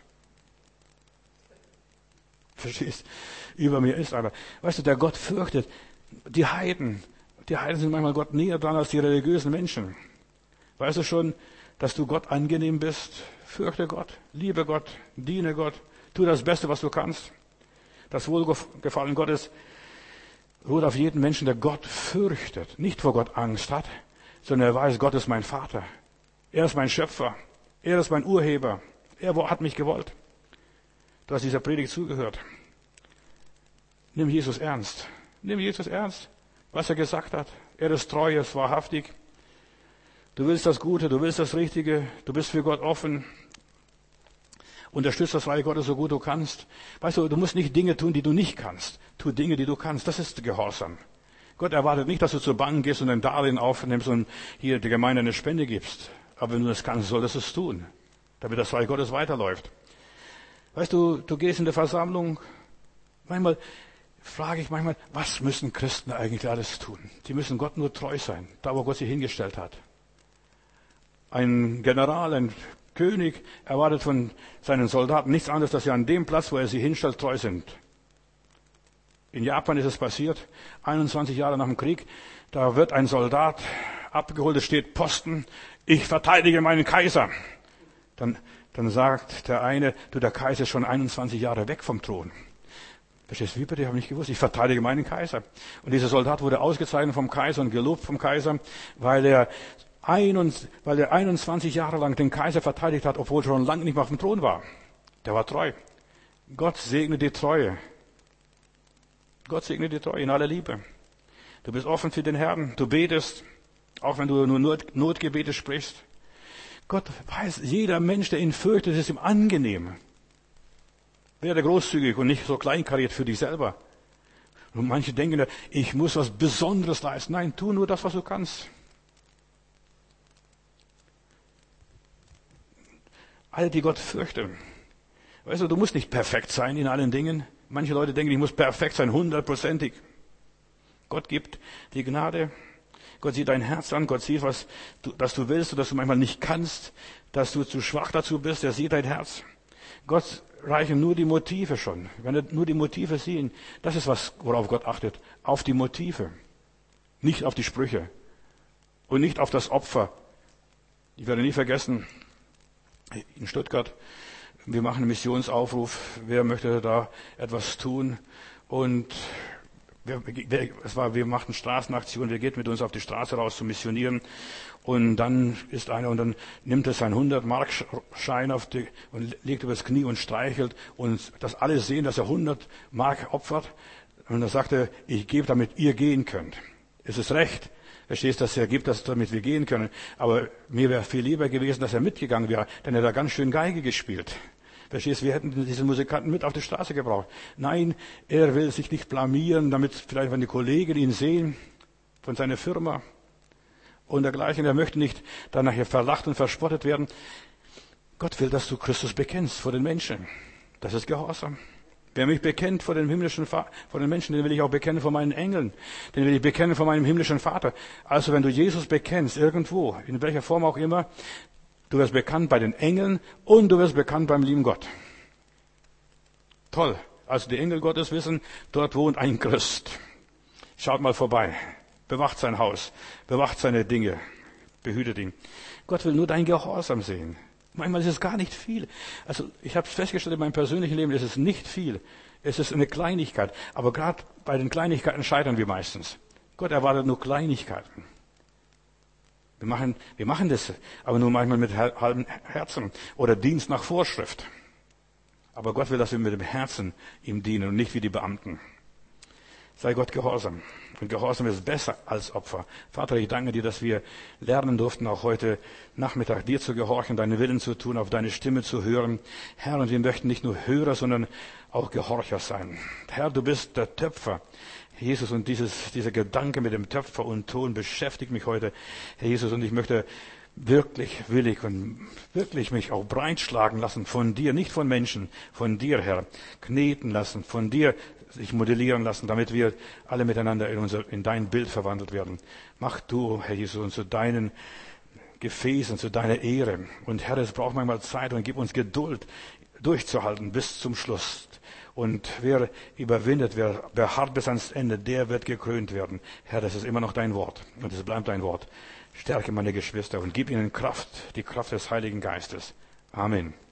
Verstehst? Über mir ist einer. Weißt du, der Gott fürchtet, die Heiden sind manchmal Gott näher dran als die religiösen Menschen. Weißt du schon, dass du Gott angenehm bist? Fürchte Gott, liebe Gott, diene Gott, tu das Beste, was du kannst. Das Wohlgefallen Gottes ruht auf jeden Menschen, der Gott fürchtet, nicht vor Gott Angst hat, sondern er weiß, Gott ist mein Vater. Er ist mein Schöpfer. Er ist mein Urheber. Er hat mich gewollt. Du hast dieser Predigt zugehört. Nimm Jesus ernst. Nimm Jesus ernst, was er gesagt hat. Er ist treu, er ist wahrhaftig. Du willst das Gute, du willst das Richtige, du bist für Gott offen. Unterstützt das Reich Gottes so gut du kannst. Weißt du, du musst nicht Dinge tun, die du nicht kannst. Tu Dinge, die du kannst. Das ist Gehorsam. Gott erwartet nicht, dass du zur Bank gehst und ein Darlehen aufnimmst und hier der Gemeinde eine Spende gibst. Aber wenn du das kannst, solltest du es tun, damit das Reich Gottes weiterläuft. Weißt du, du gehst in der Versammlung. Manchmal frage ich was müssen Christen eigentlich alles tun? Die müssen Gott nur treu sein, da wo Gott sie hingestellt hat. Ein General, ein König erwartet von seinen Soldaten nichts anderes, dass sie an dem Platz, wo er sie hinstellt, treu sind. In Japan ist es passiert, 21 Jahre nach dem Krieg, da wird ein Soldat abgeholt, es steht Posten, ich verteidige meinen Kaiser. Dann sagt der eine, der Kaiser ist schon 21 Jahre weg vom Thron. Verstehst du, wie bitte? Ich habe nicht gewusst, ich verteidige meinen Kaiser. Und dieser Soldat wurde ausgezeichnet vom Kaiser und gelobt vom Kaiser, weil er 21 Jahre lang den Kaiser verteidigt hat, obwohl er schon lange nicht mehr auf dem Thron war. Der war treu. Gott segne die Treue. Gott segne die Treue in aller Liebe. Du bist offen für den Herrn, du betest, auch wenn du nur Notgebete sprichst. Gott weiß, jeder Mensch, der ihn fürchtet, ist ihm angenehm. Werde großzügig und nicht so kleinkariert für dich selber. Und manche denken, ich muss was Besonderes leisten. Nein, tu nur das, was du kannst. Alle, die Gott fürchten. Weißt du, du musst nicht perfekt sein in allen Dingen. Manche Leute denken, ich muss perfekt sein, 100%ig. Gott gibt die Gnade. Gott sieht dein Herz an. Gott sieht, dass du willst und dass du manchmal nicht kannst, dass du zu schwach dazu bist. Er sieht dein Herz. Gott reichen nur die Motive schon. Wenn er nur die Motive sehen, das ist was, worauf Gott achtet. Auf die Motive. Nicht auf die Sprüche und nicht auf das Opfer. Ich werde nie vergessen, in Stuttgart, wir machen einen Missionsaufruf, wer möchte da etwas tun? Und wir machten Straßenaktion, wer geht mit uns auf die Straße raus zu missionieren? Und dann ist einer und dann nimmt er seinen 100-Mark-Schein und legt übers Knie und streichelt und dass alle sehen, dass er 100 Mark opfert. Und dann sagt er, ich gebe, damit ihr gehen könnt. Es ist recht. Verstehst, dass er gibt, damit wir gehen können. Aber mir wäre viel lieber gewesen, dass er mitgegangen wäre, denn er hat da ganz schön Geige gespielt. Verstehst, wir hätten diese Musikanten mit auf die Straße gebraucht. Nein, er will sich nicht blamieren, damit vielleicht, wenn die Kollegen ihn sehen, von seiner Firma und dergleichen, er möchte nicht dann nachher verlacht und verspottet werden. Gott will, dass du Christus bekennst vor den Menschen. Das ist Gehorsam. Wer mich bekennt vor dem himmlischen Vater, vor den Menschen, den will ich auch bekennen vor meinen Engeln. Den will ich bekennen vor meinem himmlischen Vater. Also wenn du Jesus bekennst, irgendwo, in welcher Form auch immer, du wirst bekannt bei den Engeln und du wirst bekannt beim lieben Gott. Toll. Also die Engel Gottes wissen, dort wohnt ein Christ. Schaut mal vorbei. Bewacht sein Haus. Bewacht seine Dinge. Behütet ihn. Gott will nur dein Gehorsam sehen. Manchmal ist es gar nicht viel. Also ich habe festgestellt, in meinem persönlichen Leben ist es nicht viel. Es ist eine Kleinigkeit. Aber gerade bei den Kleinigkeiten scheitern wir meistens. Gott erwartet nur Kleinigkeiten. Wir machen das, aber nur manchmal mit halbem Herzen oder Dienst nach Vorschrift. Aber Gott will, dass wir mit dem Herzen ihm dienen und nicht wie die Beamten. Sei Gott gehorsam. Und Gehorsam ist besser als Opfer. Vater, ich danke dir, dass wir lernen durften, auch heute Nachmittag dir zu gehorchen, deinen Willen zu tun, auf deine Stimme zu hören. Herr, und wir möchten nicht nur Hörer, sondern auch Gehorcher sein. Herr, du bist der Töpfer. Jesus, und dieser Gedanke mit dem Töpfer und Ton beschäftigt mich heute, Herr Jesus, und ich möchte wirklich willig und wirklich mich auch breitschlagen lassen von dir, nicht von Menschen, von dir, Herr, kneten lassen, von dir sich modellieren lassen, damit wir alle miteinander in dein Bild verwandelt werden. Mach du, Herr Jesus, uns zu deinen Gefäßen, zu deiner Ehre. Und Herr, es braucht manchmal Zeit und gib uns Geduld, durchzuhalten bis zum Schluss. Und wer überwindet, wer beharrt bis ans Ende, der wird gekrönt werden. Herr, das ist immer noch dein Wort und es bleibt dein Wort. Stärke meine Geschwister und gib ihnen Kraft, die Kraft des Heiligen Geistes. Amen.